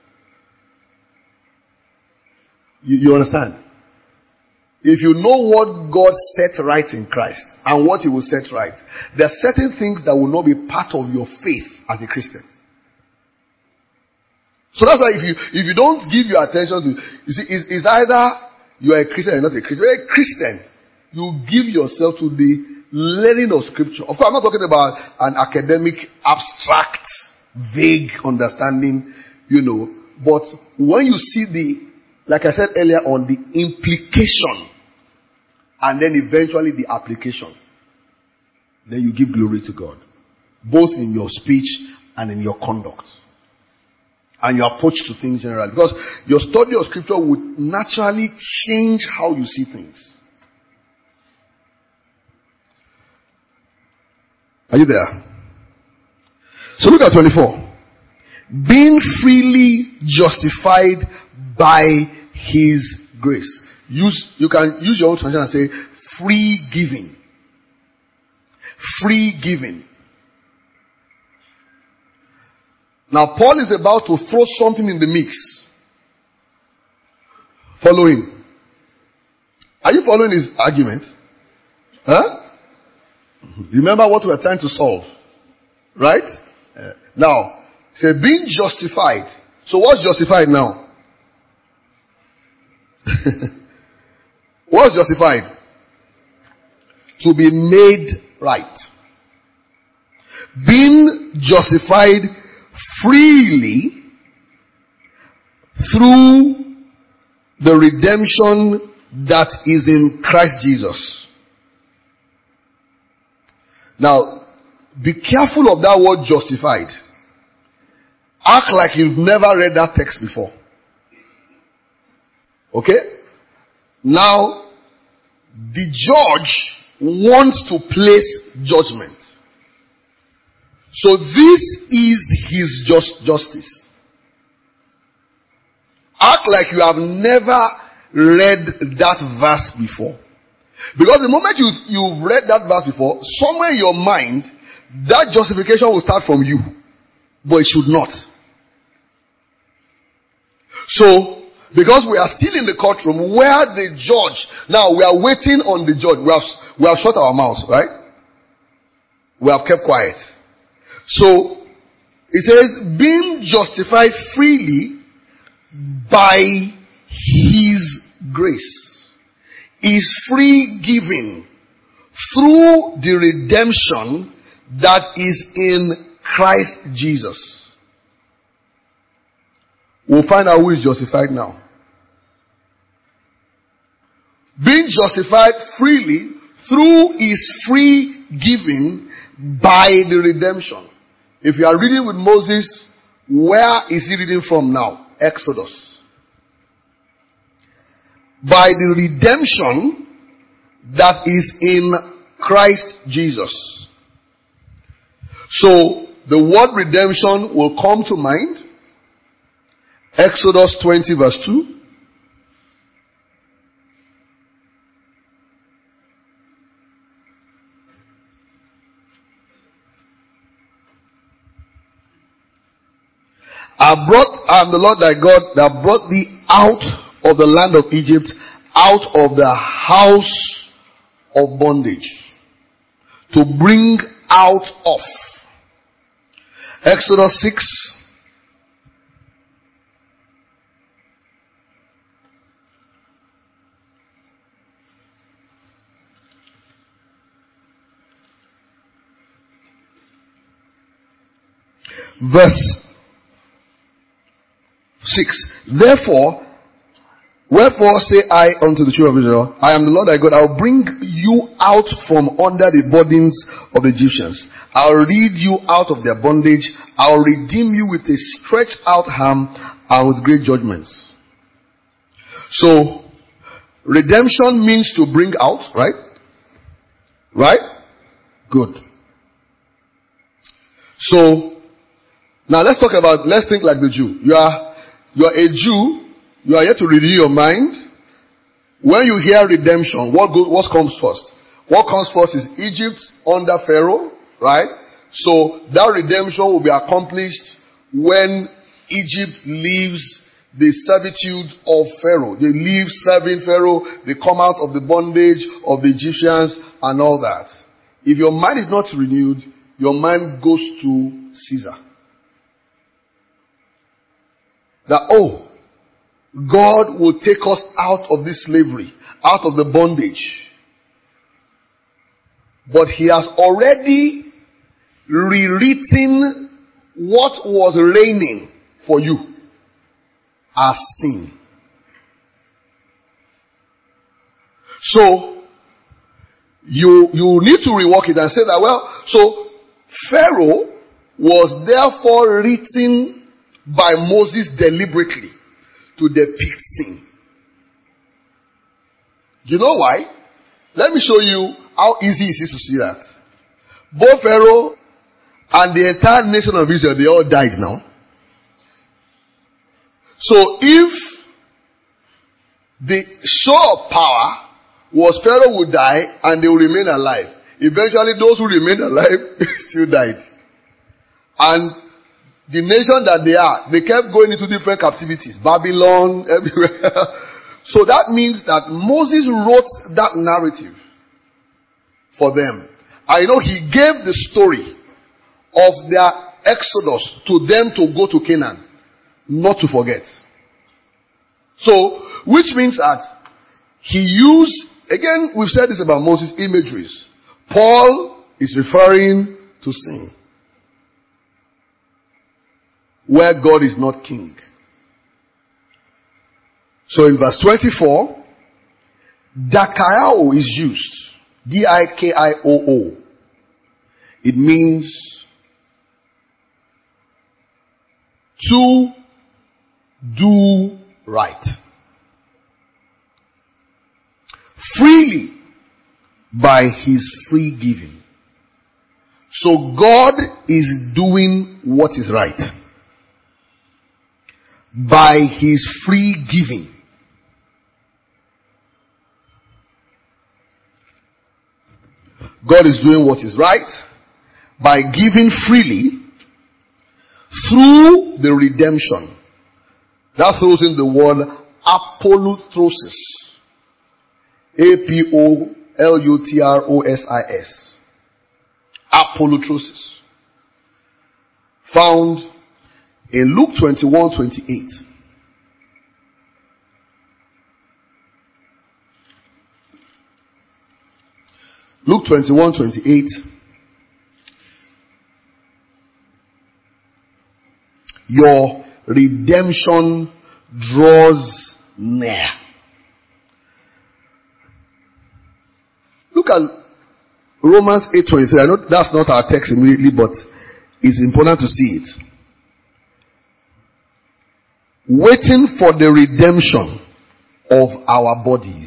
You, you understand? If you know what God set right in Christ and what He will set right, there are certain things that will not be part of your faith as a Christian. So that's why if you if you don't give your attention to, you see, it's, it's either you are a Christian or not a Christian. You're a Christian, you give yourself to the learning of Scripture. Of course, I'm not talking about an academic, abstract, vague understanding, you know. But when you see the, like I said earlier on, the implication and then eventually the application, then you give glory to God, both in your speech and in your conduct and your approach to things generally, because your study of Scripture would naturally change how you see things. Are you there? So look at twenty-four. Being freely justified by His grace. Use, you can use your own translation and say free giving. Free giving. Now Paul is about to throw something in the mix. Following. Are you following his argument? Huh? Remember what we are trying to solve. Right? Uh, now, say being justified. So what's justified now? What's justified? To be made right. Being justified freely through the redemption that is in Christ Jesus. Now, be careful of that word justified. Act like you've never read that text before. Okay? Now, the judge wants to place judgment. So this is his just justice. Act like you have never read that verse before. Because the moment you, you've read that verse before, somewhere in your mind, that justification will start from you. But it should not. So, because we are still in the courtroom where the judge, now we are waiting on the judge. We have, we have shut our mouths, right? We have kept quiet. So, it says, being justified freely by His grace is free giving through the redemption that is in Christ Jesus. We'll find out who is justified now. Being justified freely through His free giving by the redemption. If you are reading with Moses, where is he reading from now? Exodus. By the redemption that is in Christ Jesus. So, the word redemption will come to mind. Exodus twenty verse two. I brought, I am the Lord thy God that brought thee out of the land of Egypt, out of the house of bondage, to bring out of. Exodus six. Verse six. Therefore, Wherefore say I unto the children of Israel, I am the Lord thy God. I will bring you out from under the burdens of the Egyptians. I will lead you out of their bondage. I will redeem you with a stretched out hand and with great judgments. So, redemption means to bring out, right? Right? Good. So, now let's talk about, let's think like the Jew. You are, you are a Jew. You are yet to renew your mind. When you hear redemption, what go, what comes first? What comes first is Egypt under Pharaoh, right? So that redemption will be accomplished when Egypt leaves the servitude of Pharaoh. They leave serving Pharaoh. They come out of the bondage of the Egyptians and all that. If your mind is not renewed, your mind goes to Caesar. That, oh, God will take us out of this slavery, out of the bondage. But He has already rewritten what was reigning for you as sin. So, you, you need to rework it and say that, well, so Pharaoh was therefore written by Moses deliberately to depict sin. You know why? Let me show you how easy it is to see that. Both Pharaoh and the entire nation of Israel, they all died now. So if the show of power was Pharaoh would die and they will remain alive, eventually those who remained alive still died. And the nation that they are, they kept going into different captivities. Babylon, everywhere. So that means that Moses wrote that narrative for them. I know he gave the story of their exodus to them to go to Canaan, not to forget. So, which means that he used, again, we've said this about Moses, imageries. Paul is referring to sin, where God is not king. So in verse twenty-four, Dikaiō is used. D I K I O O. It means to do right. Freely by His free giving. So God is doing what is right by His free giving. God is doing what is right by giving freely through the redemption. That throws in the word apolutrosis. A P O L U T R O S I S. Apolutrosis. Found in Luke twenty-one twenty-eight. Luke twenty-one twenty-eight. Your redemption draws near. Look at Romans eight twenty-three. I know that's not our text immediately, but it's important to see it. Waiting for the redemption of our bodies.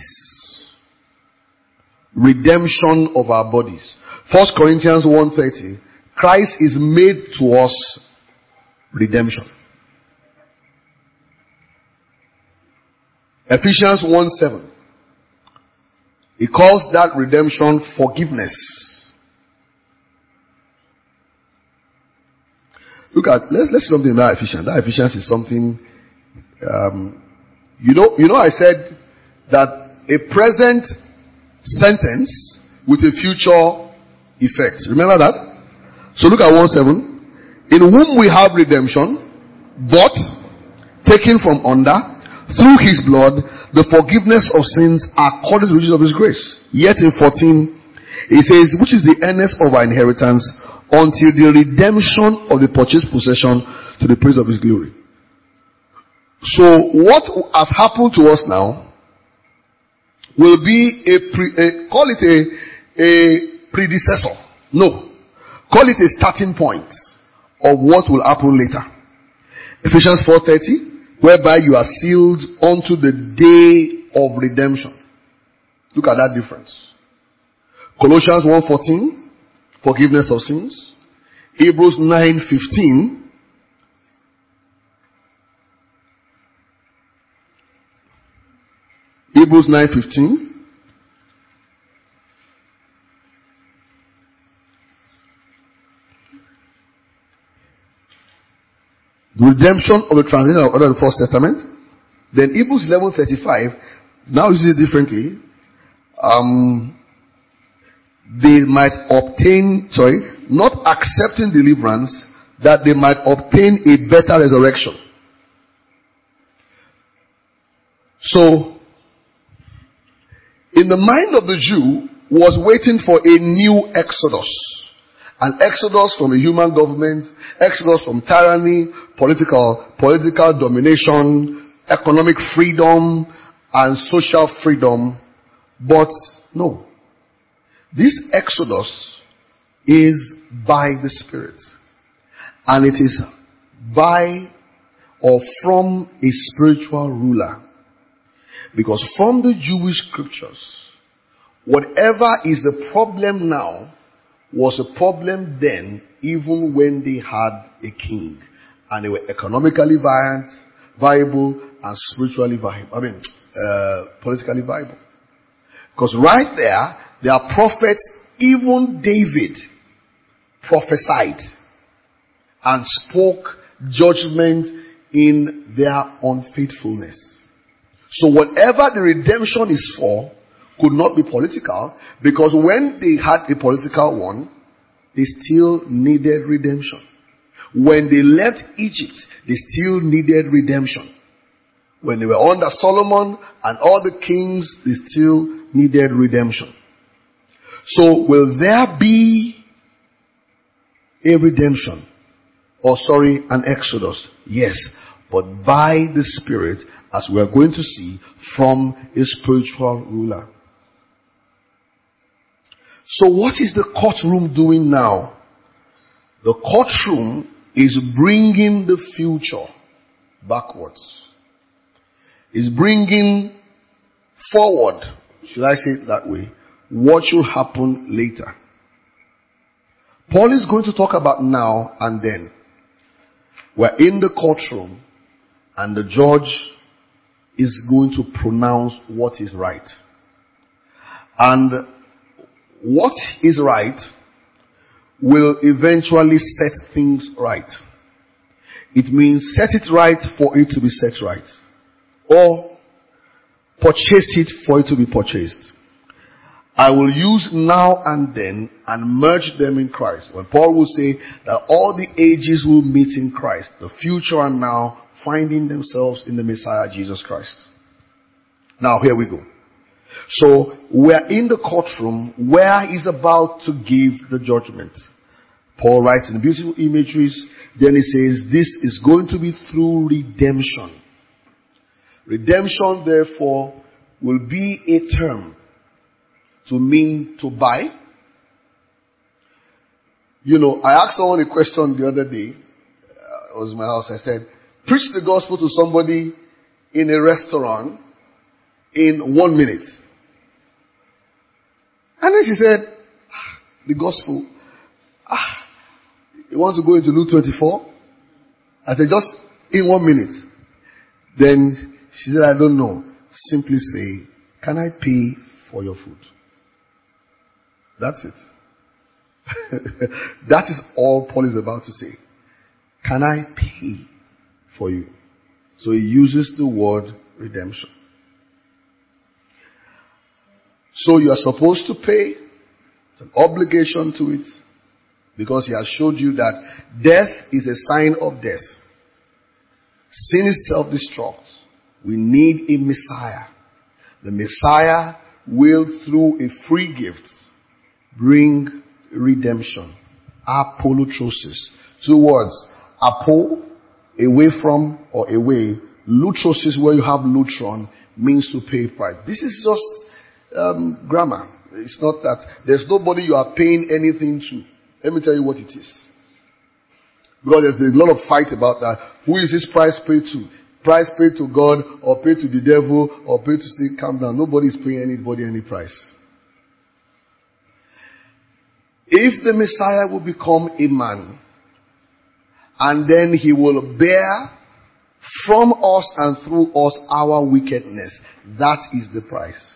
Redemption of our bodies. First Corinthians one thirty. Christ is made to us redemption. Ephesians one seven. He calls that redemption forgiveness. Look at, let's, let's see something about Ephesians. That Ephesians is something, um, you know, you know I said that a present sentence with a future effect. Remember that? So look at one seven. In whom we have redemption, bought, taken from under, through His blood, the forgiveness of sins according to the riches of His grace. Yet in fourteen, it says, which is the earnest of our inheritance until the redemption of the purchased possession to the praise of His glory. So what has happened to us now will be a, pre, a call it a, a predecessor. No. Call it a starting point of what will happen later. Ephesians four thirty, whereby you are sealed unto the day of redemption. Look at that difference. Colossians one fourteen, forgiveness of sins. Hebrews nine fifteen, Hebrews nine fifteen. The redemption of the translation of the First Testament. Then Hebrews eleven thirty-five. Now you see it differently. Um, they might obtain, sorry, not accepting deliverance, that they might obtain a better resurrection. So, in the mind of the Jew was waiting for a new exodus. An exodus from a human government, exodus from tyranny, political, political domination, economic freedom, and social freedom. But no. This exodus is by the Spirit. And it is by or from a spiritual ruler. Because from the Jewish scriptures, whatever is the problem now was a problem then, even when they had a king. And they were economically viable, viable and spiritually viable. I mean, uh, politically viable. Because right there, there are prophets, even David prophesied and spoke judgment in their unfaithfulness. So whatever the redemption is for could not be political, because when they had a political one, they still needed redemption. When they left Egypt, they still needed redemption. When they were under Solomon and all the kings, they still needed redemption. So will there be a redemption? Or sorry, an exodus? Yes, but by the Spirit, as we are going to see, from a spiritual ruler. So what is the courtroom doing now? The courtroom is bringing the future backwards. Is bringing forward, should I say it that way, what should happen later. Paul is going to talk about now and then. We're in the courtroom and the judge is going to pronounce what is right. And what is right will eventually set things right. It means set it right for it to be set right. Or purchase it for it to be purchased. I will use now and then and merge them in Christ. When Paul will say that all the ages will meet in Christ, the future and now finding themselves in the Messiah Jesus Christ. Now here we go. So we're in the courtroom where he's about to give the judgment. Paul writes in beautiful imageries. Then he says this is going to be through redemption. Redemption therefore will be a term to mean to buy. You know, I asked someone a question the other day. Uh, it was in my house. I said, preach the gospel to somebody in a restaurant in one minute. And then she said, ah, the gospel, ah, he wants to go into Luke twenty-four. I said, just in one minute. Then she said, I don't know. Simply say, can I pay for your food? That's it. That is all Paul is about to say. Can I pay for you? So he uses the word redemption. So you are supposed to pay. It's an obligation to it. Because he has showed you that death is a sign of death. Sin is self-destruct. We need a Messiah. The Messiah will, through a free gift, bring redemption. Apolutrosis. Two words. Apo, away from or away. Lutrosis, where you have lutron, means to pay price. This is just um, grammar. It's not that. There's nobody you are paying anything to. Let me tell you what it is. Because there's a lot of fight about that. Who is this price paid to? Price paid to God, or paid to the devil, or paid to say, calm down. Nobody is paying anybody any price. If the Messiah will become a man, and then he will bear from us and through us our wickedness, that is the price.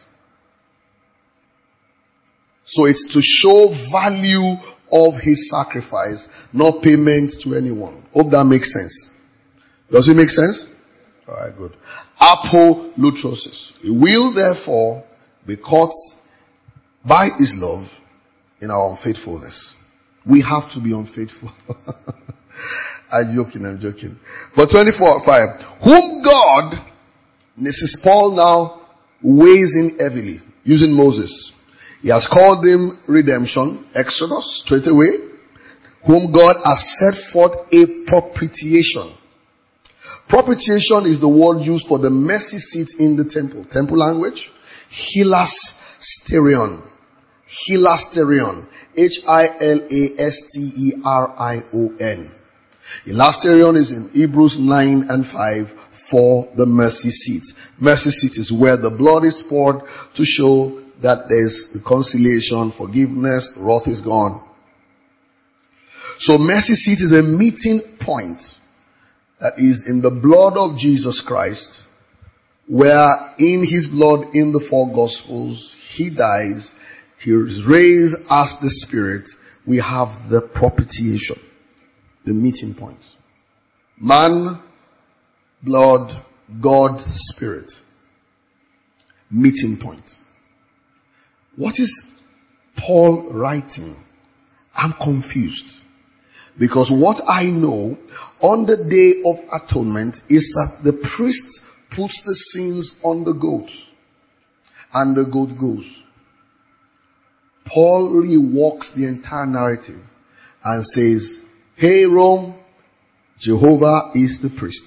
So it's to show value of his sacrifice, not payment to anyone. Hope that makes sense. Does it make sense? Alright, good. Apolutrosis. He will therefore be caught by his love in our unfaithfulness. We have to be unfaithful. I'm joking, I'm joking. For twenty-four, five. Whom God, this is Paul now weighs in heavily, using Moses. He has called him redemption, Exodus, straight away. Whom God has set forth a propitiation. Propitiation is the word used for the mercy seat in the temple. Temple language. Hilasterion. Hilasterion. H I L A S T E R I O N. Hilasterion is in Hebrews nine and five for the mercy seat. Mercy seat is where the blood is poured to show that there's reconciliation, forgiveness, the wrath is gone. So mercy seat is a meeting point that is in the blood of Jesus Christ, where in his blood in the four gospels, he dies, he is raised as the Spirit. We have the propitiation, the meeting point. Man, blood, God, Spirit. Meeting point. What is Paul writing? I'm confused. Because what I know on the day of atonement is that the priest puts the sins on the goat. And the goat goes. Paul rewalks the entire narrative and says, hey Rome, Jehovah is the priest.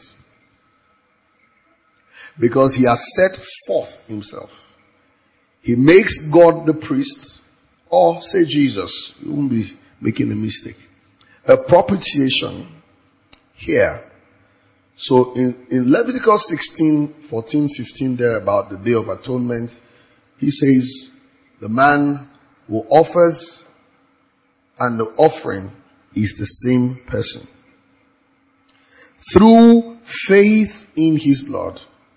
Because he has set forth himself. He makes God the priest, or say Jesus. You won't be making a mistake. A propitiation here. So in, in Leviticus sixteen, fourteen, fifteen there about the day of atonement, he says the man who offers and the offering is the same person. Through faith in his blood.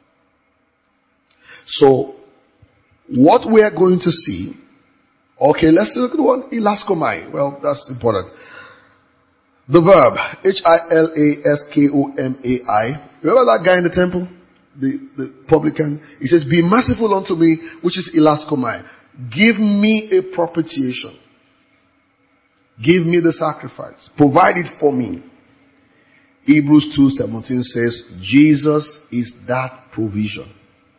So what we are going to see, okay, let's look at the one, hilaskomai. Well, that's important. The verb, H I L A S K O M A I. Remember that guy in the temple? The, the publican? He says, be merciful unto me, which is hilaskomai. Give me a propitiation. Give me the sacrifice. Provide it for me. Hebrews two seventeen says, Jesus is that provision.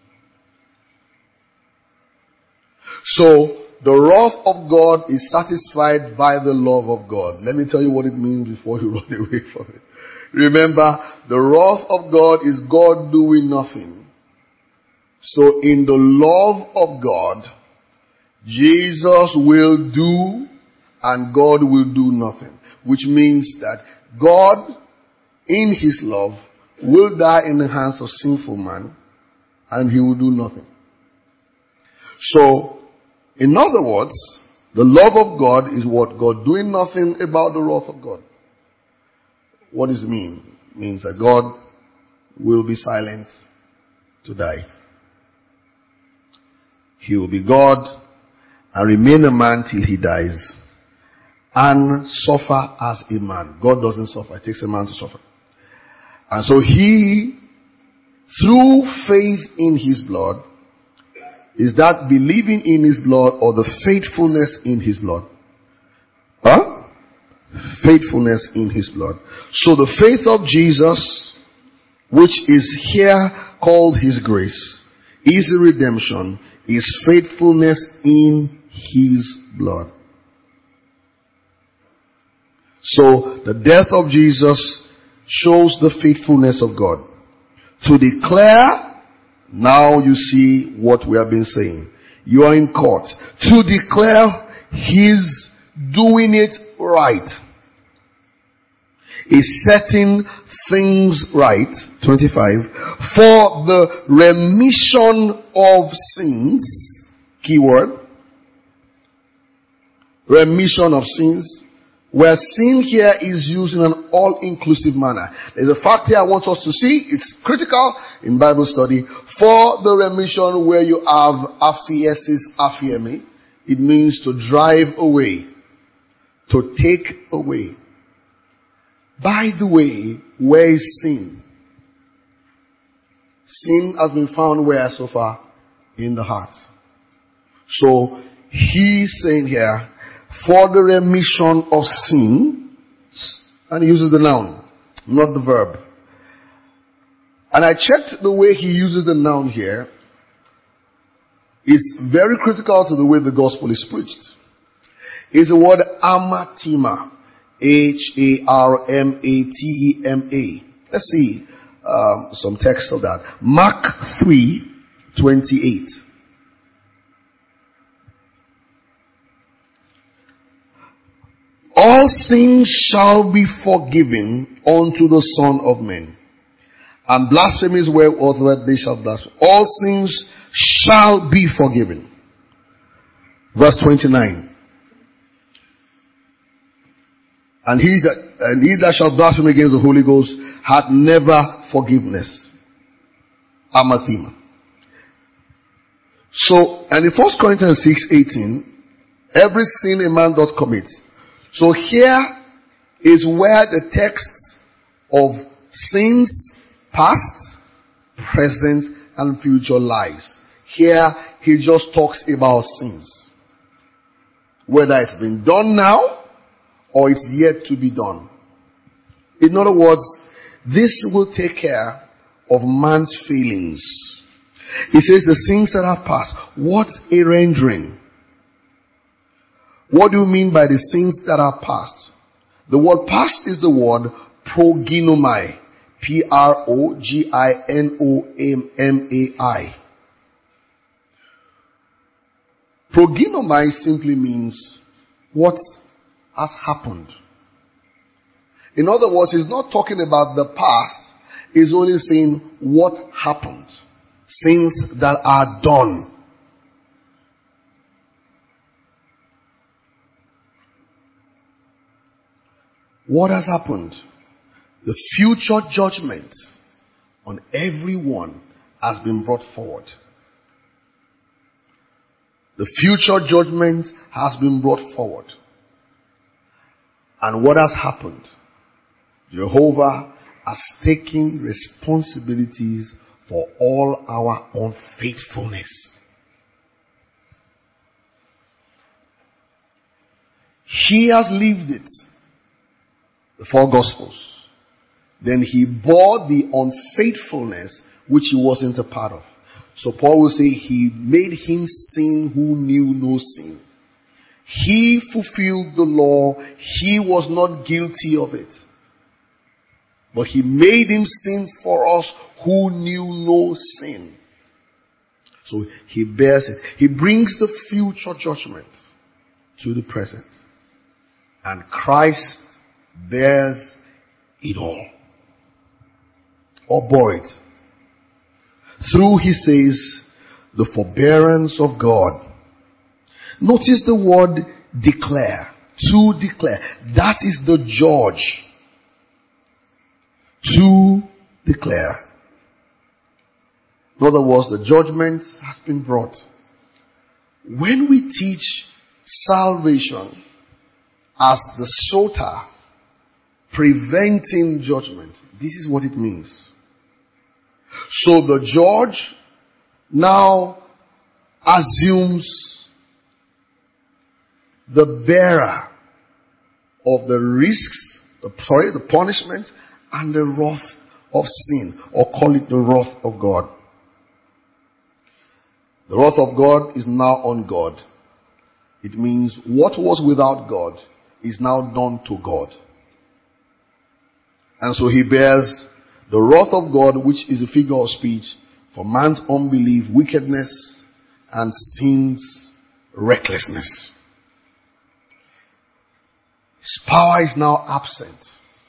So, the wrath of God is satisfied by the love of God. Let me tell you what it means before you run away from it. Remember, the wrath of God is God doing nothing. So in the love of God, Jesus will do and God will do nothing. Which means that God, in his love, will die in the hands of sinful man and he will do nothing. So, in other words, the love of God is what? God doing nothing about the wrath of God. What does it mean? It means that God will be silent to die. He will be God and remain a man till he dies and suffer as a man. God doesn't suffer. It takes a man to suffer. And so he, through faith in his blood, is that believing in his blood or the faithfulness in his blood? Huh? Faithfulness in his blood. So the faith of Jesus, which is here called his grace, is a redemption, is faithfulness in his blood. So the death of Jesus shows the faithfulness of God. To declare, now you see what we have been saying. You are in court. To declare He's doing it right. Is setting things right. twenty-five. For the remission of sins. Keyword. Remission of sins. Where sin here is used in an all-inclusive manner. There's a fact here I want us to see. It's critical in Bible study. For the remission where you have aphesis, aphiemi, it means to drive away. To take away. By the way, where is sin? Sin has been found where so far? In the heart. So, he's saying here, for the remission of sin, and he uses the noun, not the verb. And I checked the way he uses the noun here. It's very critical to the way the gospel is preached. It's the word amathema. H A R M A T E M A. Let's see um, some text of that. Mark three twenty-eight. All sins shall be forgiven unto the Son of Man. And blasphemies whereof they shall blaspheme. All sins shall be forgiven. Verse twenty-nine. And he that, and he that shall blaspheme against the Holy Ghost hath never forgiveness. Anathema. So, and in First Corinthians six eighteen, every sin a man doth commit. So here is where the text of sins, past, present, and future lies. Here, he just talks about sins. Whether it's been done now, or it's yet to be done. In other words, this will take care of man's feelings. He says the sins that have passed. What a rendering. What do you mean by the sins that are past? The word past is the word proginomai. P R O G I N O M M A I. Proginomai simply means what has happened. In other words, he's not talking about the past. He's only saying what happened. Things that are done. What has happened? The future judgment on everyone has been brought forward. The future judgment has been brought forward. And what has happened? Jehovah has taken responsibilities for all our unfaithfulness. He has lived it. The four Gospels. Then he bore the unfaithfulness which he wasn't a part of. So Paul will say he made him sin who knew no sin. He fulfilled the law. He was not guilty of it. But he made him sin for us who knew no sin. So he bears it. He brings the future judgment to the present. And Christ bears it all. Or bore it. Through, he says, the forbearance of God. Notice the word declare. To declare. That is the judge. To declare. In other words, the judgment has been brought. When we teach salvation as the sota, preventing judgment, this is what it means. So the judge now assumes the bearer of the risks, the, sorry, the punishment and the wrath of sin, or call it the wrath of God. The wrath of God is now on God. It means what was without God is now done to God. And so he bears The wrath of God, which is a figure of speech for man's unbelief, wickedness, and sin's recklessness. His power is now absent.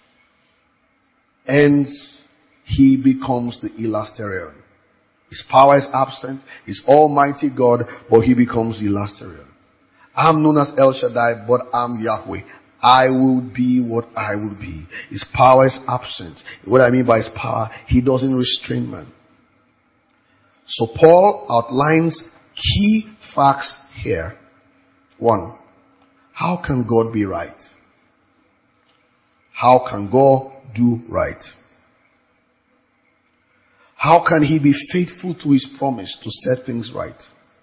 And he becomes the Elasterion. His power is absent. He's Almighty God, but he becomes the Elasterion. I'm known as El Shaddai, but I'm Yahweh. I will be what I will be. His power is absent. What I mean by his power, he doesn't restrain man. So Paul outlines key facts here. One, how can God be right? How can God do right? How can he be faithful to his promise to set things right?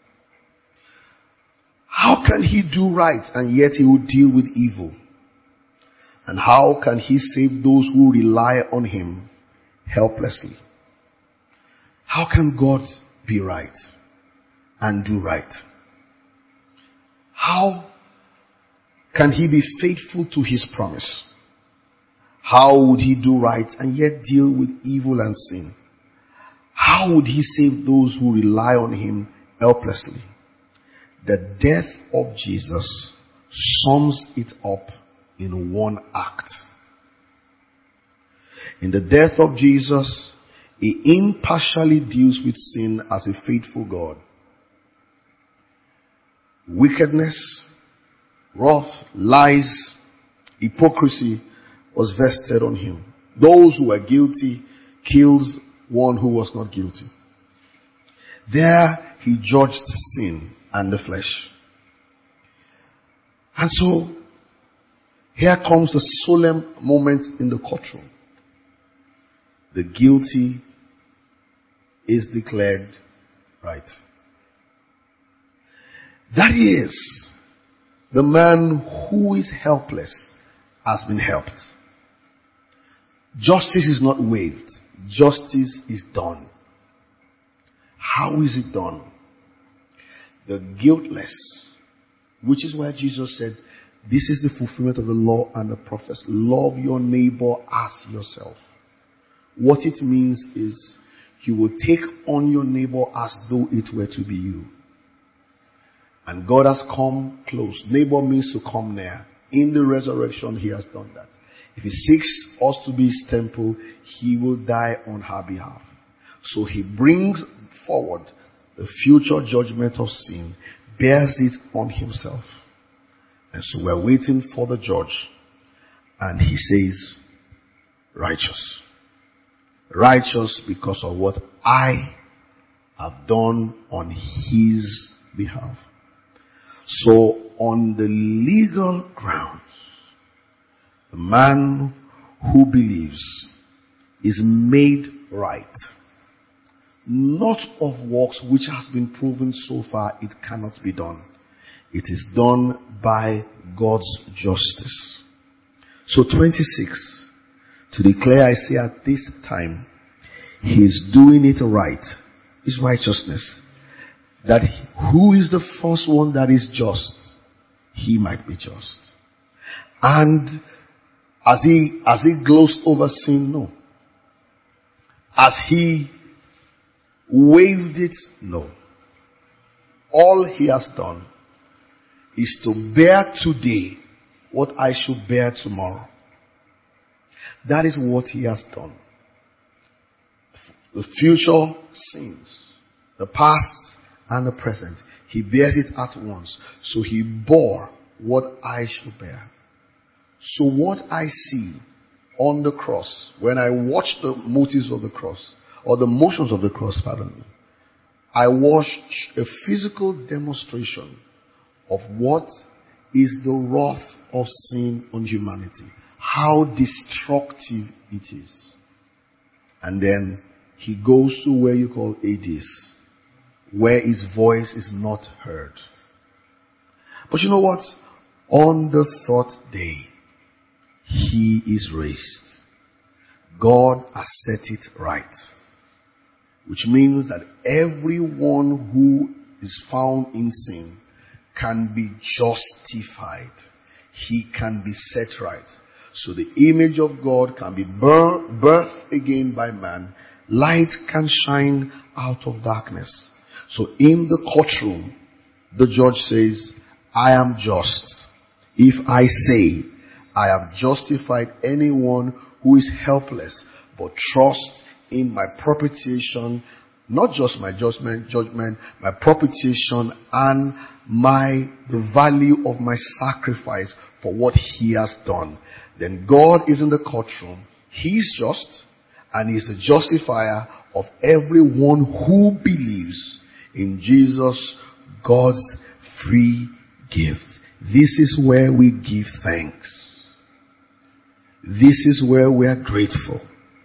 How can he do right and yet he will deal with evil? And how can he save those who rely on him helplessly? How can God be right and do right? How can he be faithful to his promise? How would he do right and yet deal with evil and sin? How would he save those who rely on him helplessly? The death of Jesus sums it up in one act. In the death of Jesus, he impartially deals with sin as a faithful God. Wickedness, wrath, lies, hypocrisy was vested on him. Those who were guilty killed one who was not guilty. There he judged sin and the flesh. And so, here comes the solemn moment in the courtroom. The guilty is declared right. That is, the man who is helpless has been helped. Justice is not waived. Justice is done. How is it done? The guiltless, which is why Jesus said, this is the fulfillment of the law and the prophets. Love your neighbor as yourself. What it means is you will take on your neighbor as though it were to be you. And God has come close. Neighbor means to come near. In the resurrection, he has done that. If he seeks us to be his temple, he will die on her behalf. So he brings forward the future judgment of sin, bears it on himself. And so we're waiting for the judge. And he says, righteous. Righteous because of what I have done on his behalf. So on the legal grounds, the man who believes is made right. Not of works which has been proven so far it cannot be done. It is done by God's justice. So twenty-six, to declare, I say at this time, he is doing it right, is righteousness. That who is the first one that is just, he might be just. And as he, as he glossed over sin, no. As he waived it, no. All he has done is to bear today what I should bear tomorrow. That is what he has done. The future sins, the past and the present, he bears it at once. So he bore what I should bear. So what I see on the cross, when I watch the motives of the cross, or the motions of the cross, pardon me, I watched a physical demonstration of what is the wrath of sin on humanity. How destructive it is. And then he goes to where you call Hades, where his voice is not heard. But you know what? On the third day, he is raised. God has set it right. Which means that everyone who is found in sin can be justified. He can be set right. so the image of God can be bir- birthed again by man. Light can shine out of darkness. So in the courtroom, the judge says, I am just if I say I have justified anyone who is helpless, but trust in my propitiation, not just my judgment, judgment, my propitiation and my, the value of my sacrifice for what he has done. Then God is in the courtroom. He's just, and he's the justifier of everyone who believes in Jesus, God's free gift. This is where we give thanks. This is where we are grateful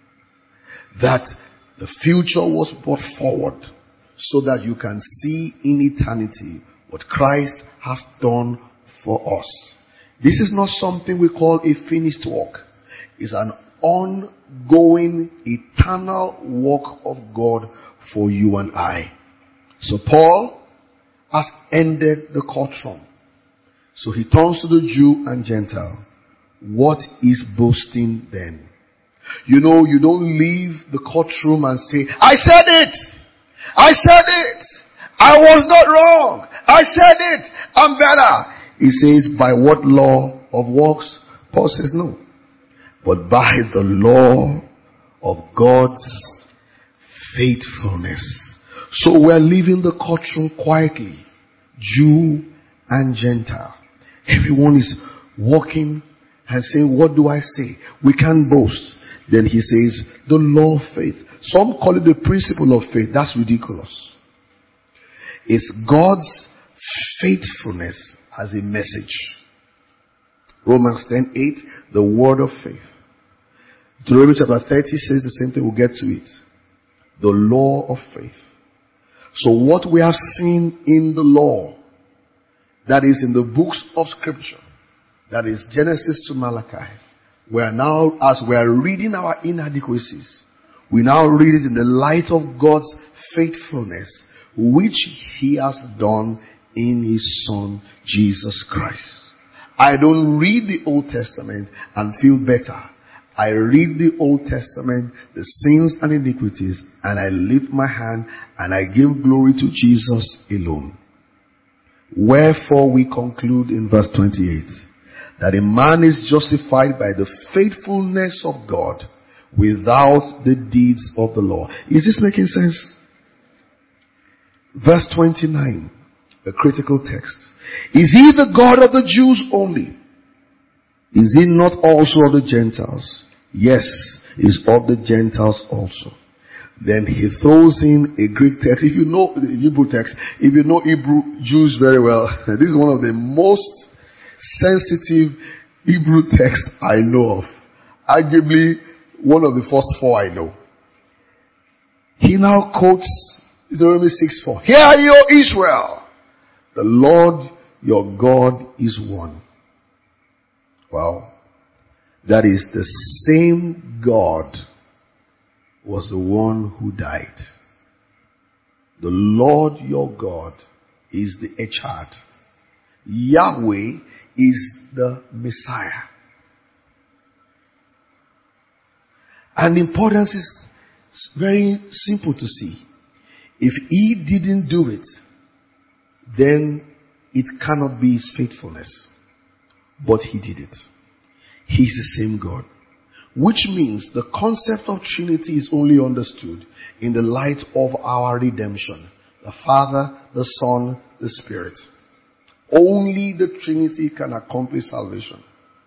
that the future was brought forward so that you can see in eternity what Christ has done for us. This is not something we call a finished work. It's an ongoing, eternal work of God for you and I. So Paul has ended the courtroom. So he turns to the Jew and Gentile. What is boasting then? You know, you don't leave the courtroom and say, I said it! I said it! I was not wrong! I said it! I'm better! He says, by what law of works? Paul says no. But by the law of God's faithfulness. So we're leaving the courtroom quietly. Jew and Gentile. Everyone is walking and saying, what do I say? We can't boast. Then he says, the law of faith. Some call it the principle of faith. That's ridiculous. It's God's faithfulness as a message. Romans ten eight, the word of faith. Deuteronomy chapter thirty says the same thing. We'll get to it. The law of faith. So what we have seen in the law, that is in the books of scripture, that is Genesis to Malachi, we are now, as we are reading our inadequacies, we now read it in the light of God's faithfulness, which he has done in his Son, Jesus Christ. I don't read the Old Testament and feel better. I read the Old Testament, the sins and iniquities, and I lift my hand and I give glory to Jesus alone. Wherefore we conclude in verse twenty-eight, that a man is justified by the faithfulness of God without the deeds of the law. Is this making sense? Verse twenty-nine, a critical text. Is he the God of the Jews only? Is he not also of the Gentiles? Yes, is of the Gentiles also. Then he throws in a Greek text. If you know the Hebrew text, if you know Hebrew Jews very well, this is one of the most sensitive Hebrew texts I know of. Arguably one of the first four I know. He now quotes Deuteronomy six four. Hear ye, O Israel, the Lord your God is one. Wow. That is, the same God was the one who died. The Lord your God is the Echad. Yahweh is the Messiah. And the importance is very simple to see. If he didn't do it, then it cannot be his faithfulness. But he did it. He is the same God. Which means the concept of Trinity is only understood in the light of our redemption. The Father, the Son, the Spirit. Only the Trinity can accomplish salvation.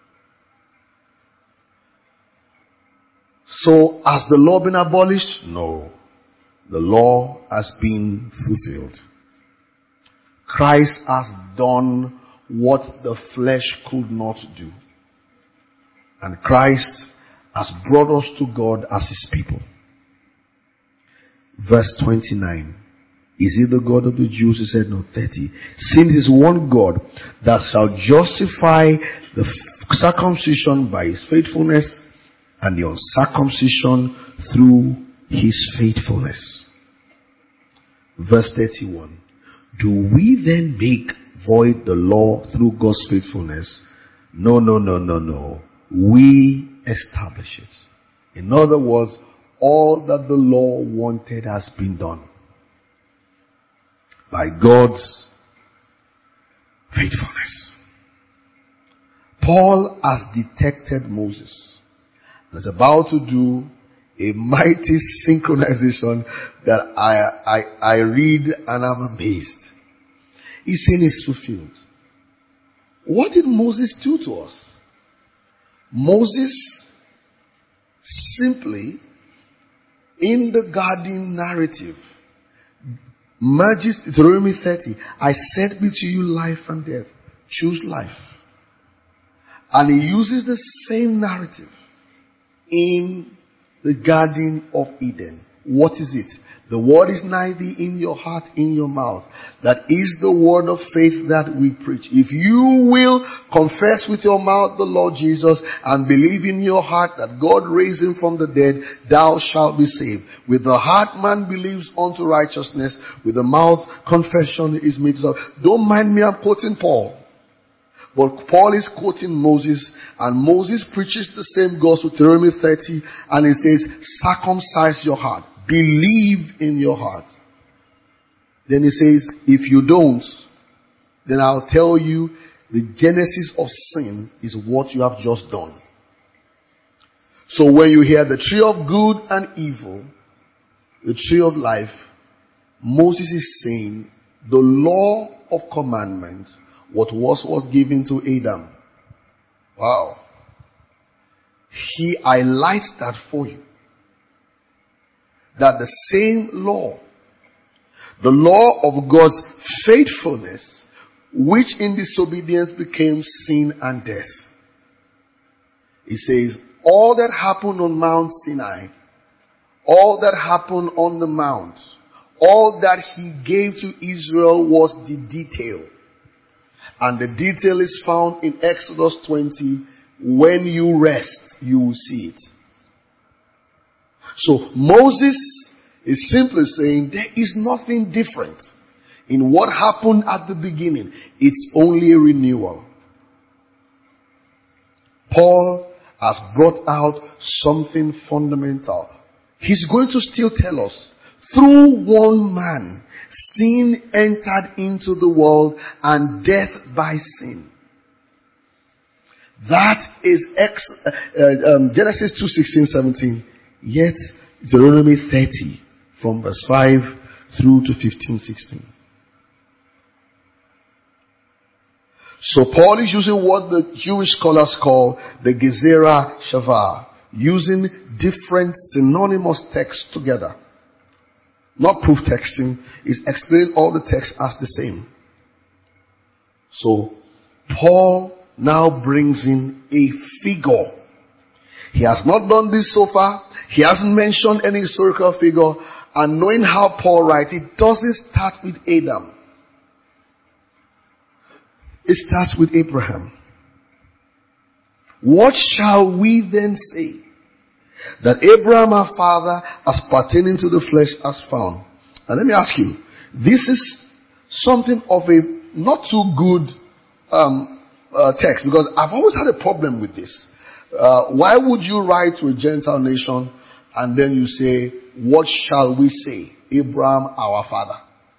So, has the law been abolished? No. The law has been fulfilled. Christ has done what the flesh could not do. And Christ has brought us to God as his people. Verse twenty-nine. Is he the God of the Jews? He said no. thirty. Since it is one God that shall justify the circumcision by his faithfulness and the uncircumcision through his faithfulness. Verse thirty-one. Do we then make void the law through God's faithfulness? No, no, no, no, no. we establish it. In other words, all that the law wanted has been done by God's faithfulness. Paul has detected Moses and is about to do a mighty synchronization that I, I, I read and I'm amazed. He's saying it's fulfilled. What did Moses do to us? Moses simply, in the garden narrative, merges Deuteronomy thirty. I set between you life and death. Choose life. And he uses the same narrative in the Garden of Eden. What is it? The word is nigh thee, in your heart, in your mouth. That is the word of faith that we preach. If you will confess with your mouth the Lord Jesus and believe in your heart that God raised him from the dead, thou shalt be saved. With the heart man believes unto righteousness, with the mouth confession is made to. Don't mind me, I'm quoting Paul. But Paul is quoting Moses, and Moses preaches the same gospel, Deuteronomy thirty, and he says, circumcise your heart. Believe in your heart. Then he says, if you don't, then I'll tell you the genesis of sin is what you have just done. So when you hear the tree of good and evil, the tree of life, Moses is saying the law of commandments, what was was given to Adam. Wow. He highlights that for you. That the same law, the law of God's faithfulness, which in disobedience became sin and death. He says, all that happened on Mount Sinai, all that happened on the mount, all that he gave to Israel was the detail. And the detail is found in Exodus twenty. When you rest, you will see it. So Moses is simply saying there is nothing different in what happened at the beginning. It's only a renewal. Paul has brought out something fundamental. He's going to still tell us, through one man, sin entered into the world and death by sin. That is ex, uh, um, Genesis two sixteen seventeen. Yet Deuteronomy thirty from verse five through to fifteen sixteen. So Paul is using what the Jewish scholars call the Gezerah Shavar, using different synonymous texts together. Not proof texting, is explaining all the texts as the same. So Paul now brings in a figure. He has not done this so far. He hasn't mentioned any historical figure. And knowing how Paul writes, it doesn't start with Adam. It starts with Abraham. What shall we then say? That Abraham our father, as pertaining to the flesh, has found. And let me ask you, this is something of a not too good um, uh, text, because I've always had a problem with this. Uh, why would you write to a Gentile nation and then you say, what shall we say? Abraham our father.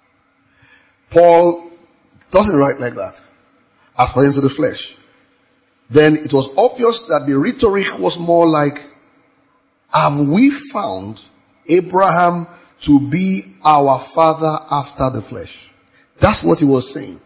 Paul doesn't write like that, as pertaining to the flesh. Then it was obvious that the rhetoric was more like, have we found Abraham to be our father after the flesh? That's what he was saying.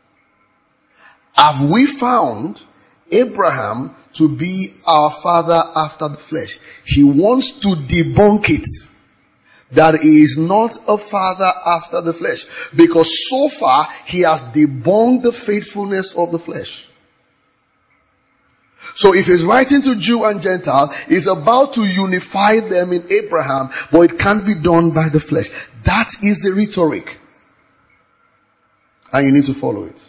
Have we found Abraham to be our father after the flesh? He wants to debunk it, that he is not a father after the flesh, because so far he has debunked the faithfulness of the flesh. So if he's writing to Jew and Gentile, he's about to unify them in Abraham, but it can't be done by the flesh. That is the rhetoric. And you need to follow it.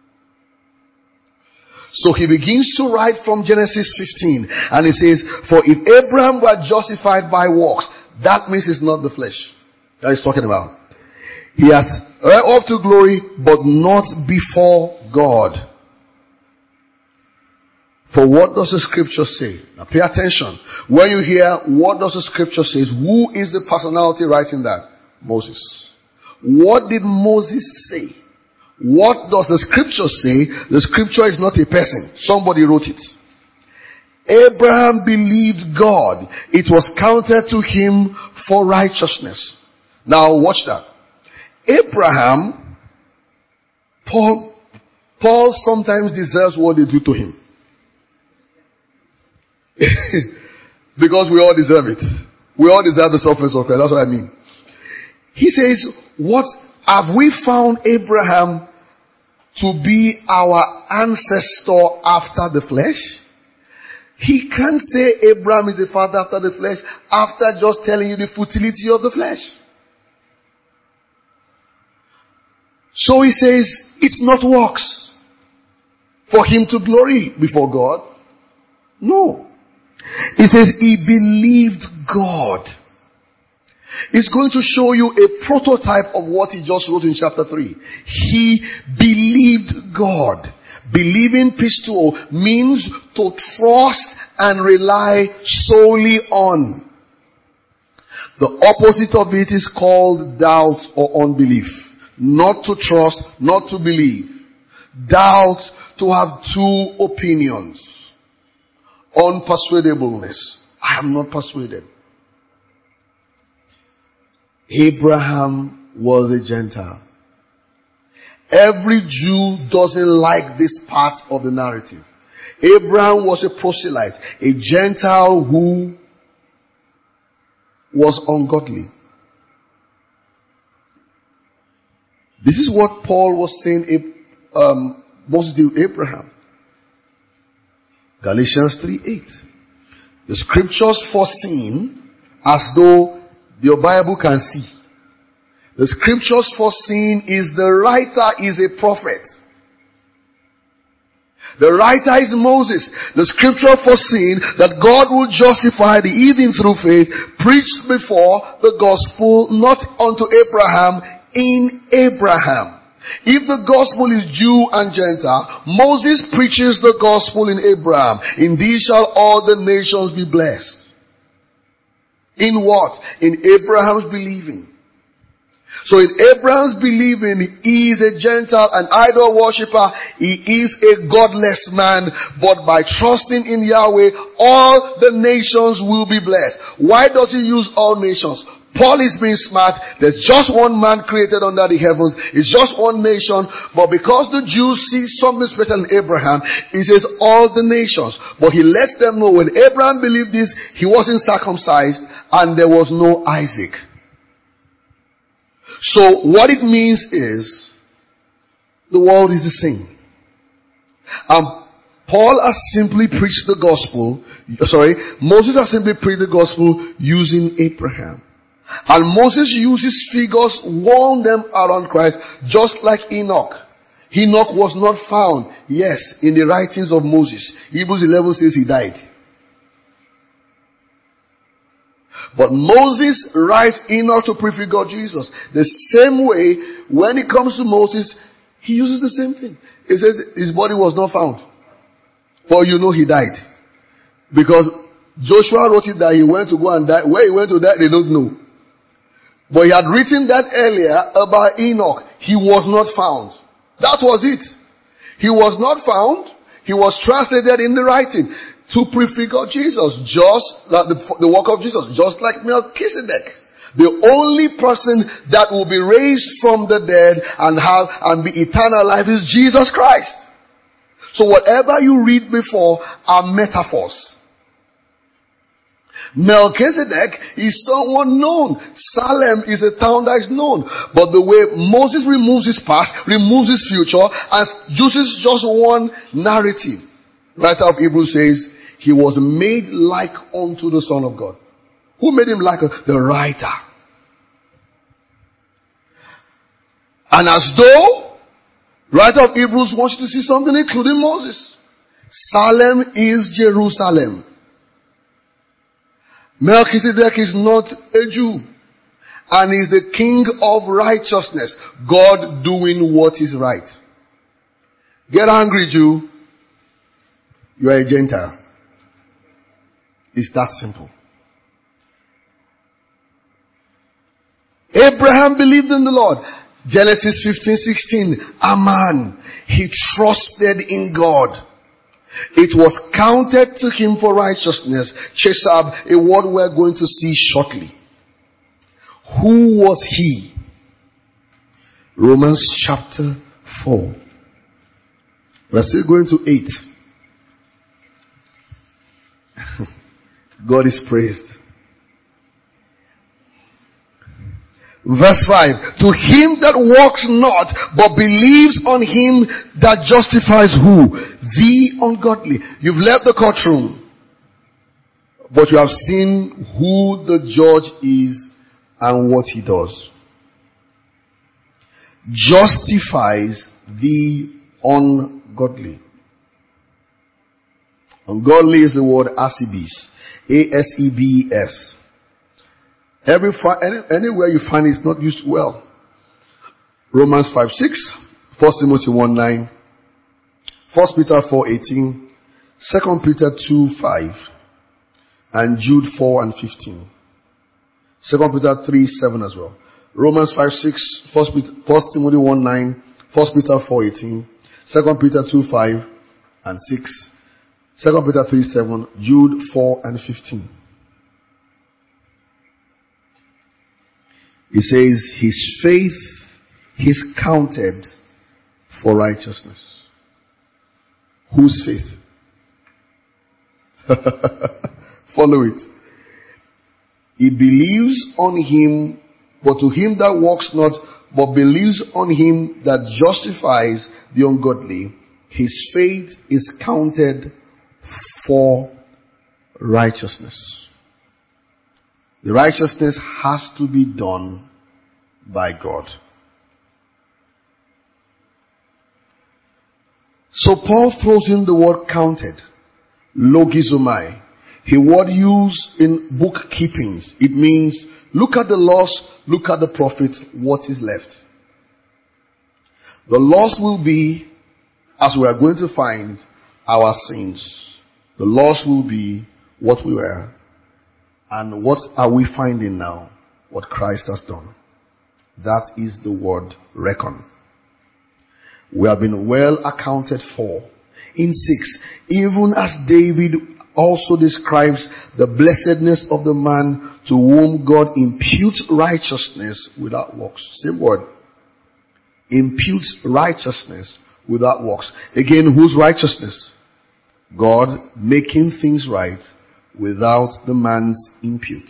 So he begins to write from Genesis fifteen, and he says, for if Abraham were justified by works, that means it's not the flesh that he's talking about. He has up to glory, but not before God. For what does the scripture say? Now pay attention. When you hear what does the scripture say, who is the personality writing that? Moses. What did Moses say? What does the scripture say? The scripture is not a person. Somebody wrote it. Abraham believed God. It was counted to him for righteousness. Now watch that. Abraham, Paul, Paul sometimes deserves what they do to him. Because we all deserve it. We all deserve the sufferings of Christ. That's what I mean. He says, what have we found Abraham to be our ancestor after the flesh? He can't say Abraham is the father after the flesh after just telling you the futility of the flesh. So he says, it's not works for him to glory before God. No. He says he believed God. It's going to show you a prototype of what he just wrote in chapter three. He believed God. Believing pistuo means to trust and rely solely on. The opposite of it is called doubt or unbelief. Not to trust, not to believe. Doubt, to have two opinions. Unpersuadableness. I am not persuaded. Abraham was a Gentile. Every Jew doesn't like this part of the narrative. Abraham was a proselyte, a Gentile who was ungodly. This is what Paul was saying um, Moses did to Abraham. Galatians three eight. The scriptures foreseen as though your Bible can see. The scriptures foreseen is the writer is a prophet. The writer is Moses. The scripture foreseen that God will justify the heathen through faith, preached before the gospel not unto Abraham in Abraham. If the gospel is Jew and Gentile, Moses preaches the gospel in Abraham. In these shall all the nations be blessed. In what? In Abraham's believing. So in Abraham's believing, he is a Gentile, an idol worshipper. He is a godless man. But by trusting in Yahweh, all the nations will be blessed. Why does he use all nations? Paul is being smart. There's just one man created under the heavens. It's just one nation. But because the Jews see something special in Abraham, he says all the nations. But he lets them know when Abraham believed this, he wasn't circumcised and there was no Isaac. So what it means is the world is the same. Um, Paul has simply preached the gospel. Sorry, Moses has simply preached the gospel using Abraham. And Moses uses figures, warn them around Christ, just like Enoch. Enoch was not found, yes, in the writings of Moses. Hebrews eleven says he died. But Moses writes Enoch to prefigure Jesus. The same way, when it comes to Moses, he uses the same thing. He says his body was not found. But you know he died. Because Joshua wrote it that he went to go and die. Where he went to die, they don't know. But he had written that earlier about Enoch. He was not found. That was it. He was not found. He was translated in the writing to prefigure Jesus, just like the, the work of Jesus, just like Melchizedek. The only person that will be raised from the dead and have and be eternal life is Jesus Christ. So whatever you read before are metaphors. Melchizedek is someone known. Salem is a town that is known. But the way Moses removes his past, removes his future, and uses just one narrative. Writer of Hebrews says, he was made like unto the Son of God. Who made him like a, the writer? And as though, writer of Hebrews wants you to see something including Moses. Salem is Jerusalem. Melchizedek is not a Jew. And is the king of righteousness. God doing what is right. Get angry, Jew. you are a Gentile. It's that simple. Abraham believed in the Lord. Genesis fifteen sixteen. A man, he trusted in God. It was counted to him for righteousness. Chesab, a word we're going to see shortly. Who was he? Romans chapter four. We're still going to eight. God is praised. Verse five. To him that walks not, but believes on him that justifies who? The ungodly. You've left the courtroom, but you have seen who the judge is and what he does. Justifies the ungodly. Ungodly is the word asibes. A S E B E S. Every any, anywhere you find it's not used well. Romans five six, First Timothy one nine, First Peter four eighteen, Second Peter two five, and Jude four and fifteen. Second Peter three seven as well. Romans five six, First Peter, First Timothy one nine, First Peter four eighteen, Second Peter two five and six, Second Peter three seven, Jude four and fifteen. He says, his faith is counted for righteousness. Whose faith? Follow it. He believes on him, but to him that walks not, but believes on him that justifies the ungodly, his faith is counted for righteousness. The righteousness has to be done by God. So Paul throws in the word counted. Logizomai. A word used in bookkeeping. It means look at the loss, look at the profit, what is left. The loss will be, as we are going to find, our sins. The loss will be what we were. And what are we finding now? What Christ has done. That is the word reckon. We have been well accounted for. In six, even as David also describes the blessedness of the man to whom God imputes righteousness without works. Same word. Imputes righteousness without works. Again, whose righteousness? God making things right without the man's impute.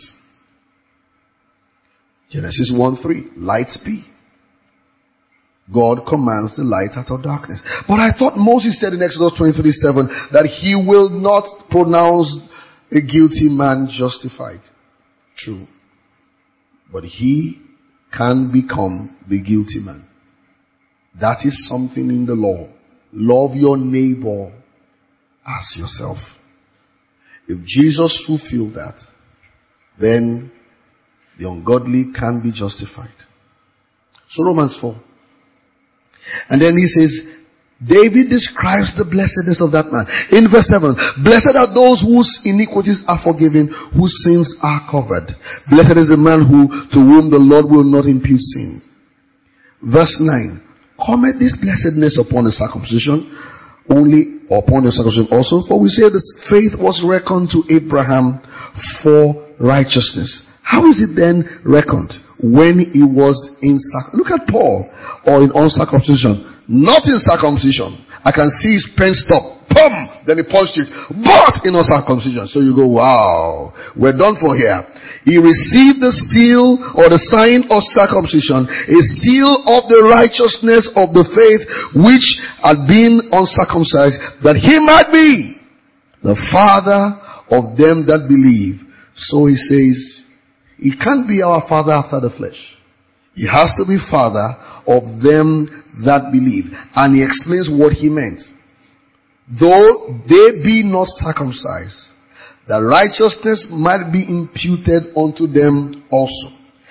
Genesis one three. Light be. God commands the light out of darkness. But I thought Moses said in Exodus twenty-three seven that he will not pronounce a guilty man justified. True. But he can become the guilty man. That is something in the law. Love your neighbor as yourself. If Jesus fulfilled that, then the ungodly can be justified. So Romans four. And then he says, David describes the blessedness of that man. In verse seven, blessed are those whose iniquities are forgiven, whose sins are covered. Blessed is the man who, to whom the Lord will not impute sin. Verse nine, comment this blessedness upon the circumcision, only upon the circumcision also, for we say that faith was reckoned to Abraham for righteousness. How is it then reckoned? When he was in circumcision. Look at Paul, or in uncircumcision. Not in circumcision. I can see his pen stop. Pum! Then he punched it. But in uncircumcision. So you go, wow, we're done for here. He received the seal or the sign of circumcision, a seal of the righteousness of the faith which had been uncircumcised, that he might be the father of them that believe. So he says, he can't be our father after the flesh. He has to be father of them that believe. And he explains what he meant. Though they be not circumcised, that righteousness might be imputed unto them also.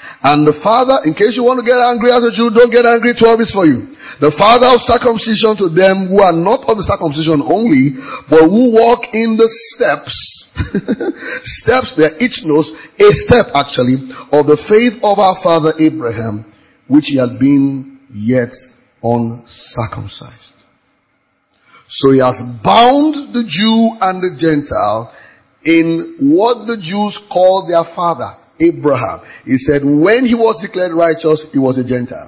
And the father, in case you want to get angry as a Jew, don't get angry, twelve is for you. The father of circumcision to them who are not of the circumcision only, but who walk in the steps, steps there, each knows a step actually, of the faith of our father Abraham, which he had been yet uncircumcised. So he has bound the Jew and the Gentile in what the Jews called their father, Abraham. He said when he was declared righteous, he was a Gentile.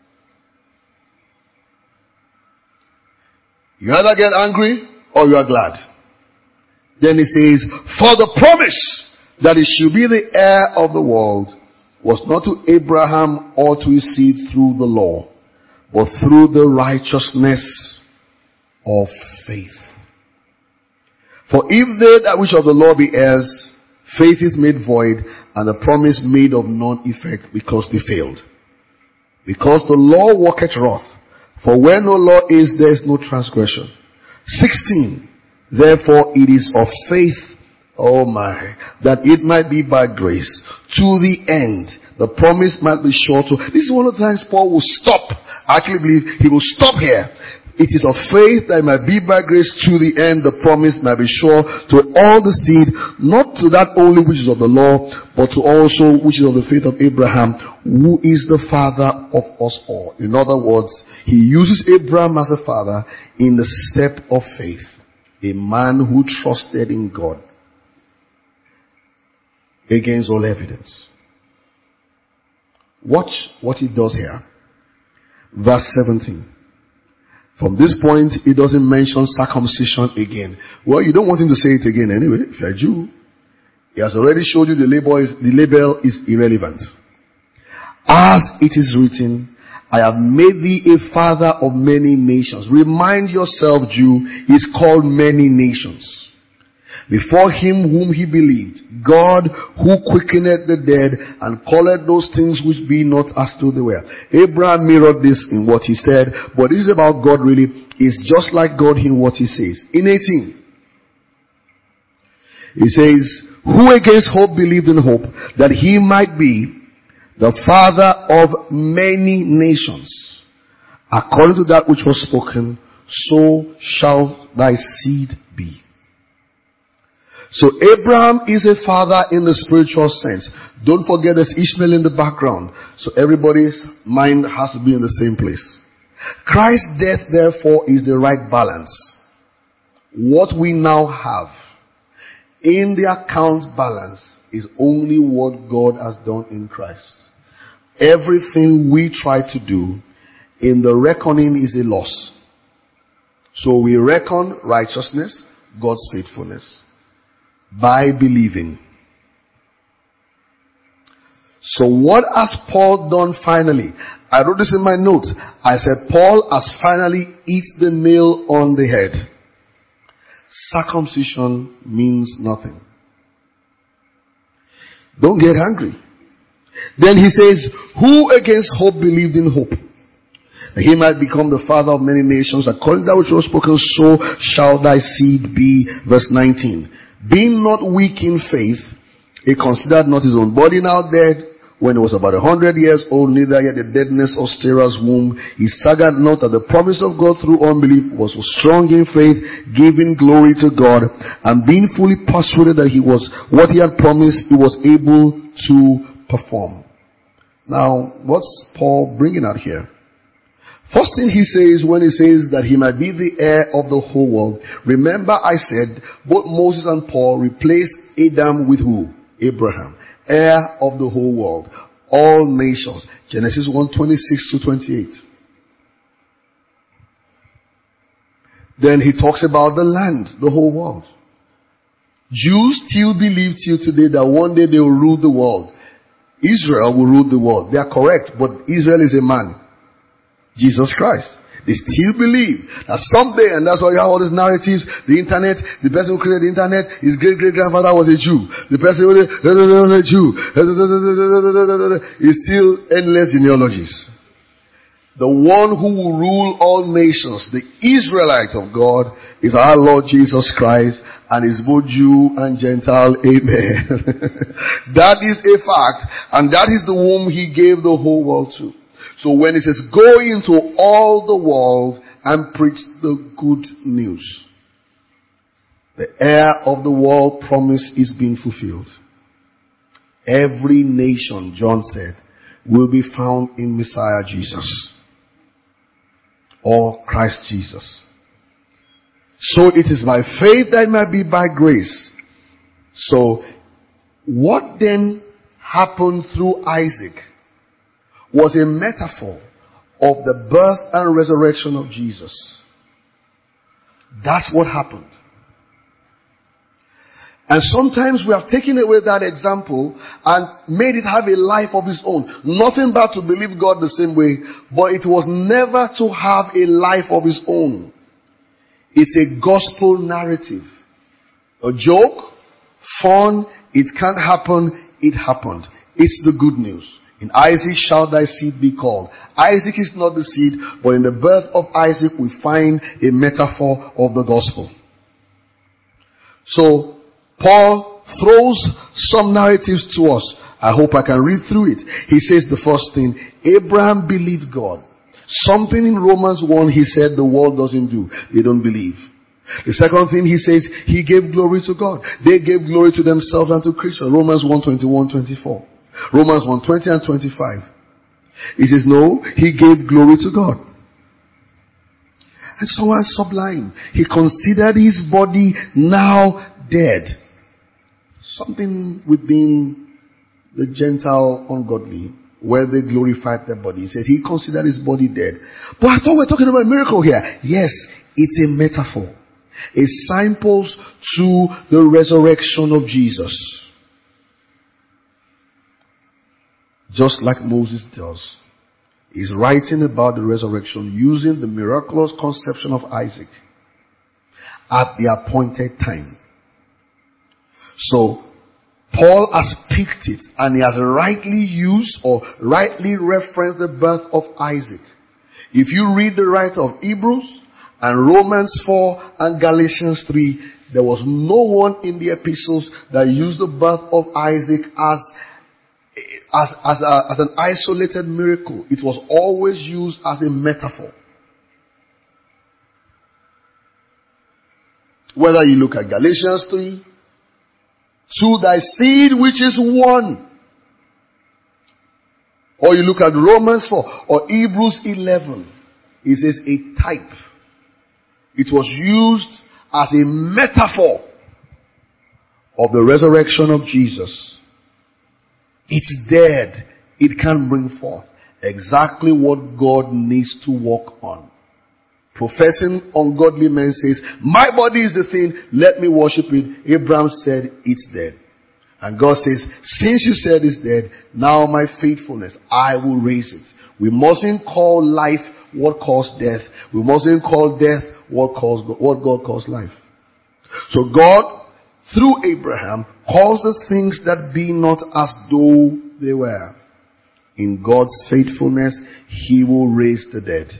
You either get angry or you are glad. Then he says, for the promise that he should be the heir of the world was not to Abraham or to his seed through the law, but through the righteousness of faith. For if they that which of the law be heirs, faith is made void, and the promise made of none effect, because they failed. Because the law worketh wrath, for where no law is, there is no transgression. sixteen. Therefore it is of faith, oh my, that it might be by grace, to the end, the promise might be sure to. This is one of the times Paul will stop. I actually believe he will stop here. It is of faith that it might be by grace to the end, the promise might be sure to all the seed, not to that only which is of the law, but to also which is of the faith of Abraham, who is the father of us all. In other words, he uses Abraham as a father in the step of faith. A man who trusted in God against all evidence. Watch what he does here. Verse seventeen. From this point, he doesn't mention circumcision again. Well, you don't want him to say it again anyway. If you're a Jew, he has already showed you the label is, the label is irrelevant. As it is written, I have made thee a father of many nations. Remind yourself, Jew, is called many nations. Before him whom he believed, God who quickeneth the dead and calleth those things which be not as though they were. Abraham mirrored this in what he said, but this is about God really. It's just like God in what he says. In eighteen, he says, who against hope believed in hope, that he might be the father of many nations. According to that which was spoken, so shall thy seed be. So Abraham is a father in the spiritual sense. Don't forget there's Ishmael in the background. So everybody's mind has to be in the same place. Christ's death, therefore, is the right balance. What we now have in the account balance is only what God has done in Christ. Everything we try to do in the reckoning is a loss. So we reckon righteousness, God's faithfulness, by believing. So what has Paul done finally? I wrote this in my notes. I said Paul has finally hit the nail on the head. Circumcision means nothing. Don't get angry. Then he says, who against hope believed in hope, that he might become the father of many nations, according to that which was spoken, so shall thy seed be. Verse nineteen. Being not weak in faith, he considered not his own body now dead, when he was about a hundred years old, neither yet the deadness of Sarah's womb. He staggered not that the promise of God through unbelief was strong in faith, giving glory to God, and being fully persuaded that he was what he had promised, he was able to perform. Now, what's Paul bringing out here? First thing he says when he says that he might be the heir of the whole world. Remember I said both Moses and Paul replaced Adam with who? Abraham. Heir of the whole world. All nations. Genesis one twenty-six to twenty-eight. Then he talks about the land, the whole world. Jews still believe till today that one day they will rule the world. Israel will rule the world. They are correct, but Israel is a man. Jesus Christ. They still believe that someday, and that's why you have all these narratives, the internet, the person who created the internet, his great-great-grandfather was a Jew. The person who was a Jew. It's still endless genealogies. The one who will rule all nations, the Israelite of God, is our Lord Jesus Christ, and is both Jew and Gentile. Amen. That is a fact, and that is the whom he gave the whole world to. So when it says, go into all the world and preach the good news, the heir of the world promise is being fulfilled. Every nation, John said, will be found in Messiah Jesus, or Christ Jesus. So it is by faith that it might be by grace. So what then happened through Isaac was a metaphor of the birth and resurrection of Jesus. That's what happened. And sometimes we have taken away that example and made it have a life of its own. Nothing but to believe God the same way, but it was never to have a life of its own. It's a gospel narrative. A joke, fun, it can't happen, it happened. It's the good news. In Isaac shall thy seed be called. Isaac is not the seed, but in the birth of Isaac we find a metaphor of the gospel. So, Paul throws some narratives to us. I hope I can read through it. He says the first thing, Abraham believed God. Something in Romans one he said the world doesn't do. They don't believe. The second thing he says, he gave glory to God. They gave glory to themselves and to Christ. Romans one twenty-one twenty-four. Romans one twenty and twenty-five. He says, no, he gave glory to God. And someone sublime. He considered his body now dead. Something within the Gentile ungodly, where they glorified their body. He said he considered his body dead. But I thought we we're talking about a miracle here. Yes, it's a metaphor. A signpost to the resurrection of Jesus. Just like Moses does. He's writing about the resurrection using the miraculous conception of Isaac at the appointed time. So, Paul has picked it and he has rightly used or rightly referenced the birth of Isaac. If you read the writer of Hebrews and Romans four and Galatians three, there was no one in the epistles that used the birth of Isaac as, as, as, a, as an isolated miracle. It was always used as a metaphor. Whether you look at Galatians three, to thy seed which is one. Or you look at Romans four or Hebrews eleven. It says a type. It was used as a metaphor of the resurrection of Jesus. It's dead. It can bring forth exactly what God needs to work on. Professing ungodly men says, my body is the thing, let me worship it. Abraham said, it's dead. And God says, since you said it's dead, now my faithfulness, I will raise it. We mustn't call life what caused death. We mustn't call death what caused what God calls life. So God, through Abraham, calls the things that be not as though they were. In God's faithfulness, he will raise the dead.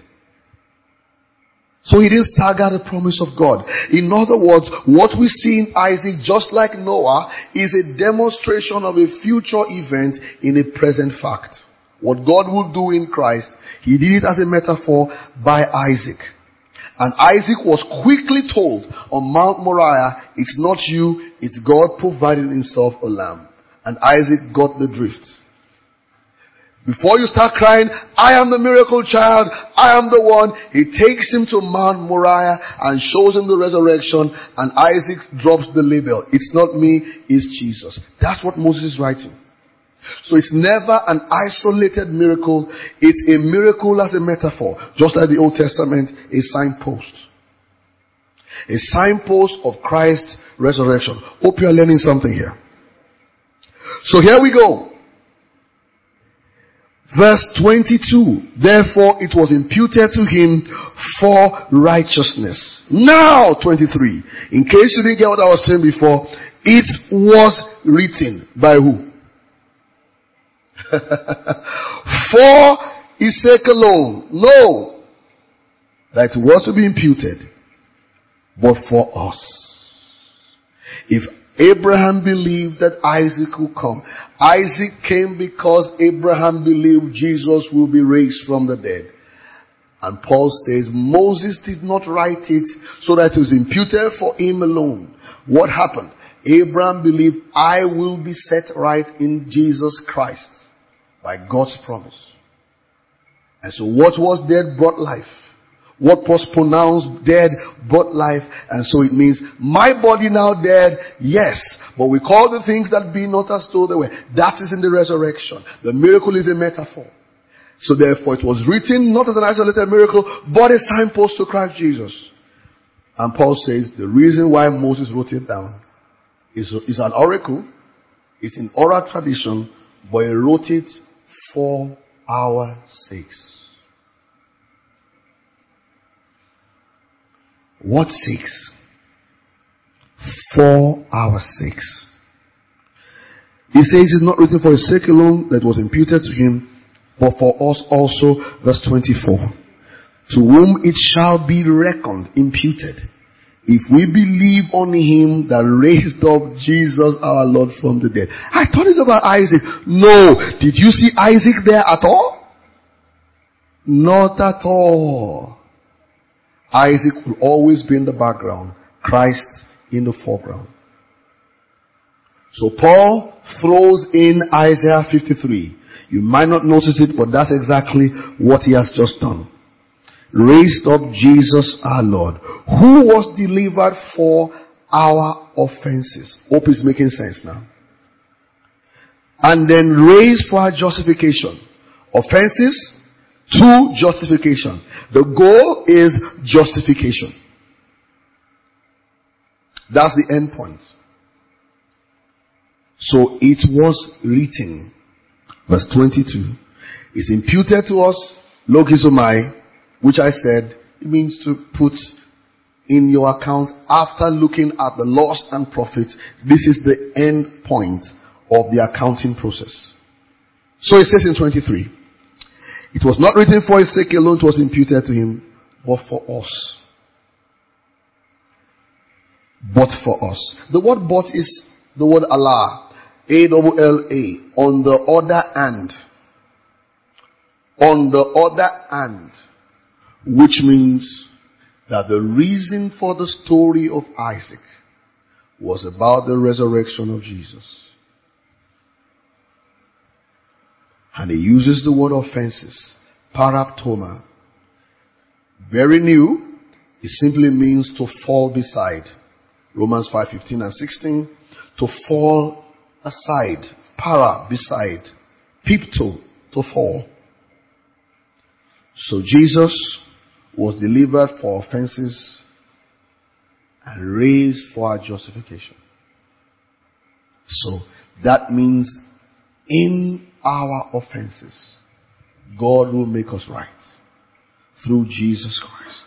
So he didn't stagger the promise of God. In other words, what we see in Isaac, just like Noah, is a demonstration of a future event in a present fact. What God will do in Christ, he did it as a metaphor by Isaac. And Isaac was quickly told on Mount Moriah, it's not you, it's God providing himself a lamb. And Isaac got the drift. Before you start crying, I am the miracle child, I am the one, he takes him to Mount Moriah and shows him the resurrection, and Isaac drops the label. It's not me, it's Jesus. That's what Moses is writing. So it's never an isolated miracle, it's a miracle as a metaphor. Just like the Old Testament, a signpost. A signpost of Christ's resurrection. Hope you are learning something here. So here we go. Verse twenty-two, therefore it was imputed to him for righteousness. Now, twenty-three, in case you didn't get what I was saying before, it was written by who? For his sake alone. No. That it was to be imputed, but for us. If Abraham believed that Isaac would come, Isaac came because Abraham believed Jesus will be raised from the dead. And Paul says Moses did not write it so that it was imputed for him alone. What happened? Abraham believed, I will be set right in Jesus Christ by God's promise. And so what was dead brought life. What was pronounced dead brought life. And so it means my body now dead, yes. But we call the things that be not as though they were. That is in the resurrection. The miracle is a metaphor. So therefore it was written not as an isolated miracle, but a signpost to Christ Jesus. And Paul says the reason why Moses wrote it down is, is an oracle. It's in oral tradition, but he wrote it for our sakes. What sakes? For our sakes. He says it's not written for his sake alone that was imputed to him, but for us also, verse twenty-four. To whom it shall be reckoned, imputed, if we believe on him that raised up Jesus our Lord from the dead. I thought it's about Isaac. No. Did you see Isaac there at all? Not at all. Isaac will always be in the background. Christ in the foreground. So Paul throws in Isaiah fifty-three. You might not notice it, but that's exactly what he has just done. Raised up Jesus our Lord, who was delivered for our offenses. Hope is making sense now. And then raised for our justification. Offenses to justification. The goal is justification. That's the end point. So it was written. Verse twenty-two. Is imputed to us, logizomai, which I said, it means to put in your account after looking at the loss and profit. This is the end point of the accounting process. So it says in twenty-three, it was not written for his sake alone, it was imputed to him, but for us. But for us. The word but is the word Allah. A L L A. On the other hand. On the other hand. Which means that the reason for the story of Isaac was about the resurrection of Jesus. And he uses the word offenses. Paraptoma. Very new. It simply means to fall beside. Romans five fifteen and sixteen. To fall aside. Para, beside. Pipto, to fall. So Jesus was delivered for offenses and raised for our justification. So that means in our offenses, God will make us right through Jesus Christ.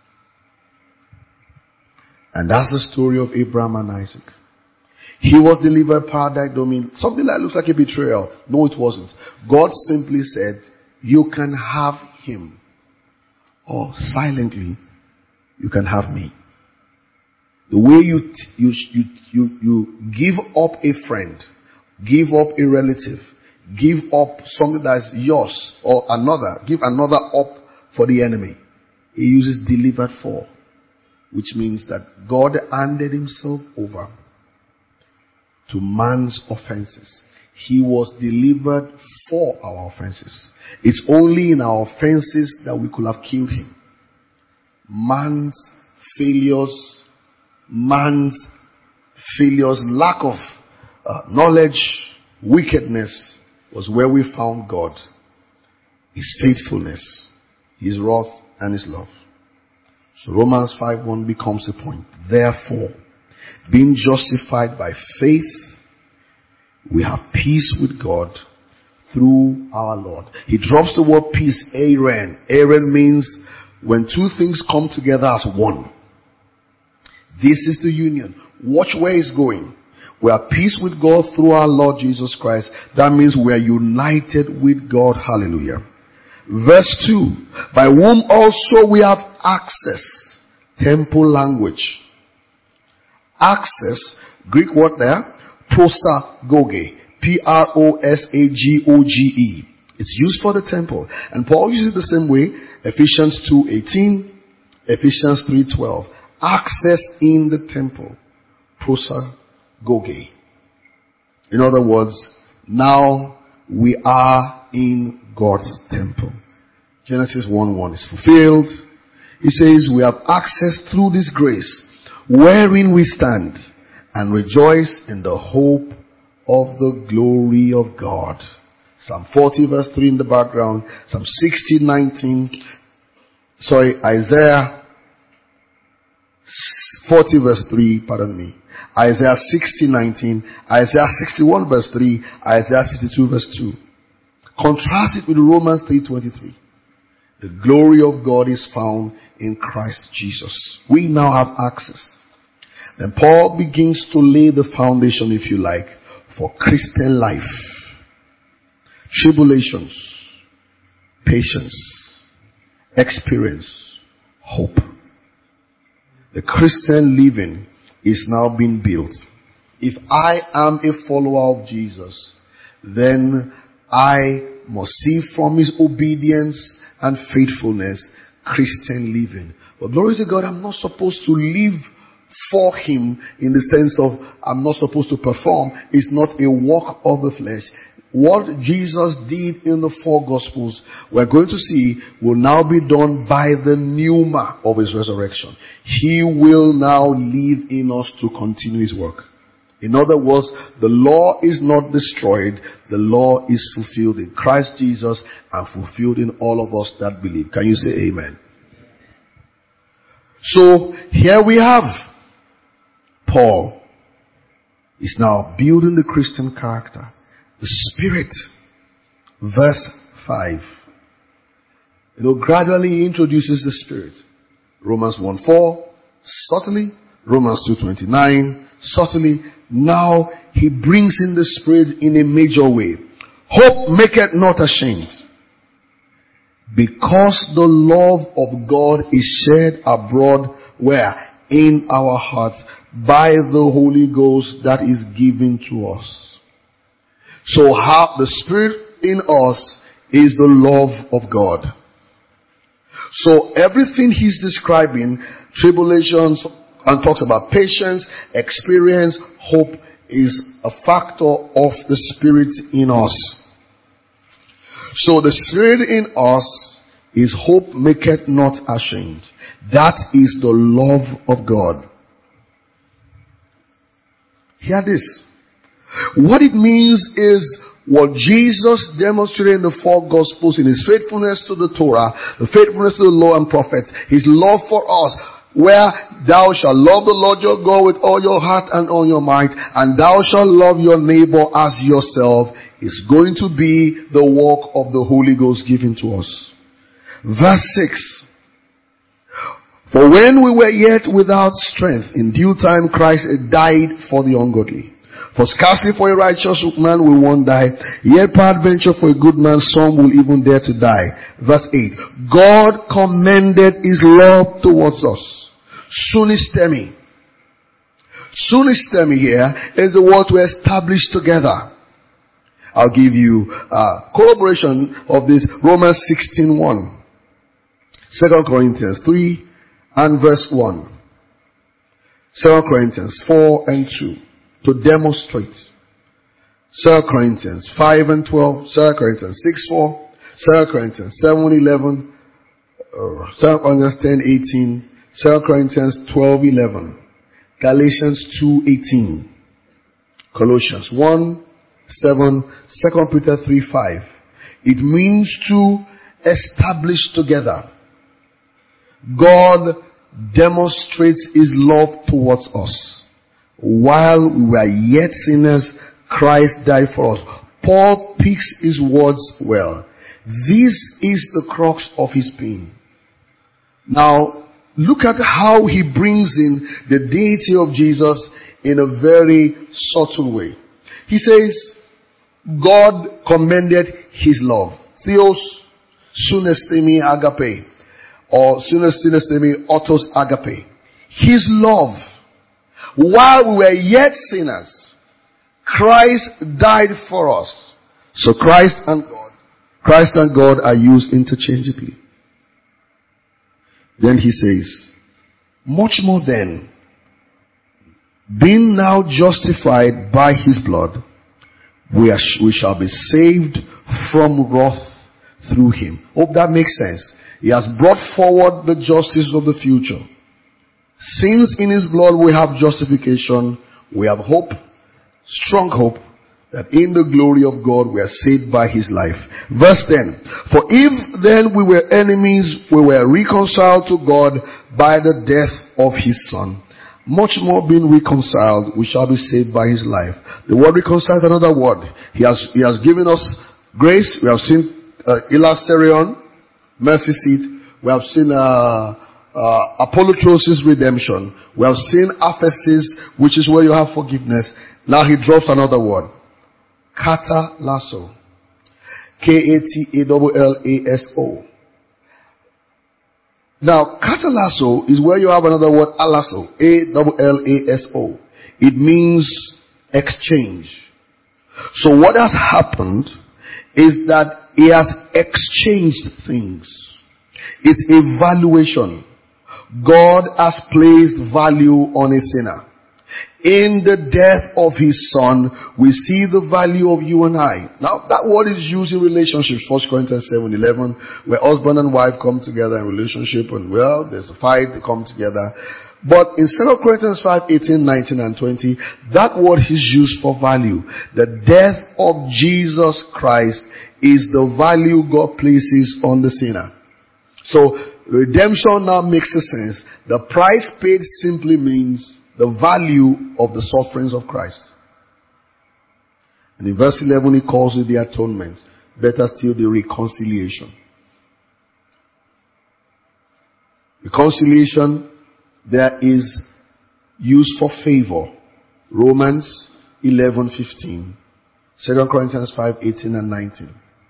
And that's the story of Abraham and Isaac. He was delivered paradidomi, something that looks like a betrayal. No, it wasn't. God simply said, you can have him. Or silently, you can have me. The way you, t- you, you, you, you give up a friend, give up a relative, give up something that is yours or another, give another up for the enemy. He uses delivered for, which means that God handed himself over to man's offenses. He was delivered for our offenses. It's only in our offenses that we could have killed him. Man's failures, man's failures, lack of uh, knowledge, wickedness was where we found God. His faithfulness, his wrath, and his love. So Romans five one becomes a point. Therefore, being justified by faith, we have peace with God through our Lord. He drops the word peace, Aaron. Aaron means when two things come together as one. This is the union. Watch where it's going. We are peace with God through our Lord Jesus Christ. That means we are united with God. Hallelujah. Verse two. By whom also we have access. Temple language. Access. Greek word there. Prosagoge. P R O S A G O G E. It's used for the temple. And Paul uses it the same way. Ephesians two eighteen. Ephesians three twelve. Access in the temple. Prosagoge. In other words, now we are in God's temple. Genesis one one is fulfilled. He says we have access through this grace, wherein we stand and rejoice in the hope of the glory of God. Psalm forty verse three in the background. Psalm sixty nineteen. Sorry, Isaiah forty verse three, pardon me. Isaiah sixty nineteen. Isaiah sixty-one verse three. Isaiah sixty-two verse two. Contrast it with Romans three twenty-three. The glory of God is found in Christ Jesus. We now have access. Then Paul begins to lay the foundation, if you like, for Christian life. Tribulations, patience, experience, hope. The Christian living is now being built. If I am a follower of Jesus, then I must see from his obedience and faithfulness Christian living. But glory to God, I'm not supposed to live for him in the sense of I'm not supposed to perform. It's not a work of the flesh. What Jesus did in the four Gospels, we're going to see, will now be done by the pneuma of his resurrection. He will now live in us to continue his work. In other words, the law is not destroyed. The law is fulfilled in Christ Jesus and fulfilled in all of us that believe. Can you say amen? So here we have Paul is now building the Christian character. The Spirit. Verse five. You know, gradually he introduces the Spirit. Romans one four, subtly. Romans two twenty-nine, subtly. Now he brings in the Spirit in a major way. Hope maketh not ashamed, because the love of God is shed abroad where? In our hearts by the Holy Ghost that is given to us. So how the Spirit in us is the love of God. So everything he's describing, tribulations, and talks about patience, experience, hope, is a factor of the Spirit in us. So the Spirit in us is hope maketh not ashamed. That is the love of God. Hear this. What it means is what Jesus demonstrated in the four Gospels in his faithfulness to the Torah, the faithfulness to the law and prophets, his love for us, where thou shalt love the Lord your God with all your heart and all your might, and thou shalt love your neighbor as yourself, is going to be the work of the Holy Ghost given to us. Verse six. For when we were yet without strength, in due time Christ died for the ungodly. For scarcely for a righteous man will one die, yet peradventure for a good man some will even dare to die. Verse eight. God commended his love towards us. Sunistemi. Sunistemi here is the word to establish together. I'll give you uh, corroboration of this. Romans sixteen one. Second Corinthians three and verse one. Second Corinthians four and two. To demonstrate. Second Corinthians five and twelve. Second Corinthians six four. Second Corinthians seven eleven. Uh, Second Corinthians ten eighteen. Second Corinthians twelve eleven. Galatians two eighteen. Colossians one seven. Second Peter three five. It means to establish together. God demonstrates his love towards us. While we were yet sinners, Christ died for us. Paul picks his words well. This is the crux of his pain. Now, look at how he brings in the deity of Jesus in a very subtle way. He says, God commended his love. Theos, sunestemi agape, or sunestemi autos agape. His love, while we were yet sinners, Christ died for us. So Christ and God, Christ and God are used interchangeably. Then he says, much more then, being now justified by his blood, we, are, we shall be saved from wrath through him. Hope that makes sense. He has brought forward the justice of the future. Since in his blood we have justification, we have hope, strong hope, that in the glory of God we are saved by his life. Verse ten. For if then we were enemies, we were reconciled to God by the death of his Son. Much more being reconciled, we shall be saved by his life. The word reconcile is another word. He has, he has given us grace. We have seen uh, Elasterion, mercy seat. We have seen uh, uh, Apollotrosis, redemption. We have seen aphesis, which is where you have forgiveness. Now he drops another word. Katalasso. K A T A L L A S O. Now, katalasso is where you have another word, alasso. A L L A S O. It means exchange. So what has happened is that he has exchanged things. It's a valuation. God has placed value on a sinner. In the death of his Son, we see the value of you and I. Now, that word is used in relationships. First Corinthians seven eleven, where husband and wife come together in relationship, and well, there's a fight, they come together. But in Second Corinthians five eighteen, nineteen, and twenty, that word is used for value. The death of Jesus Christ is the value God places on the sinner. So, redemption now makes a sense. The price paid simply means the value of the sufferings of Christ. And in verse eleven, he calls it the atonement. Better still, the reconciliation. Reconciliation, there is used for favor. Romans eleven fifteen. Second Corinthians five eighteen and nineteen.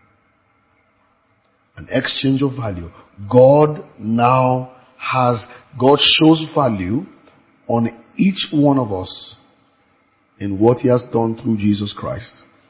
An exchange of value. God now has, God shows value on each one of us in what he has done through Jesus Christ.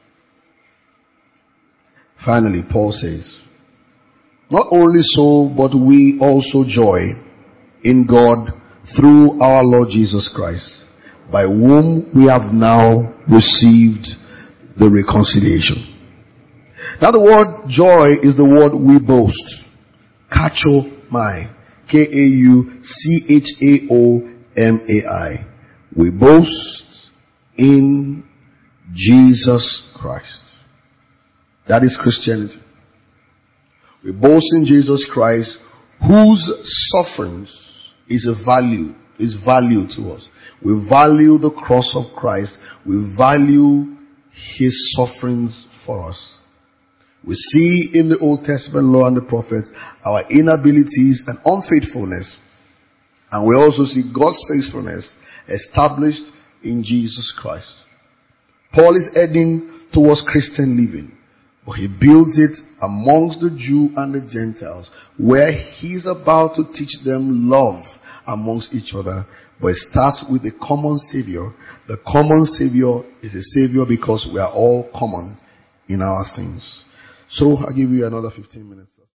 Finally, Paul says, not only so, but we also joy in God through our Lord Jesus Christ, by whom we have now received the reconciliation. Now the word joy is the word we boast. Kacho mai. K A U C H A O M A I. We boast in Jesus Christ. That is Christianity. We boast in Jesus Christ, whose sufferings is a value, is value to us. We value the cross of Christ. We value his sufferings for us. We see in the Old Testament law and the prophets our inabilities and unfaithfulness. And we also see God's faithfulness established in Jesus Christ. Paul is heading towards Christian living, but he builds it amongst the Jew and the Gentiles, where he's about to teach them love amongst each other. But it starts with a common Savior. The common Savior is a Savior because we are all common in our sins. So I'll give you another fifteen minutes.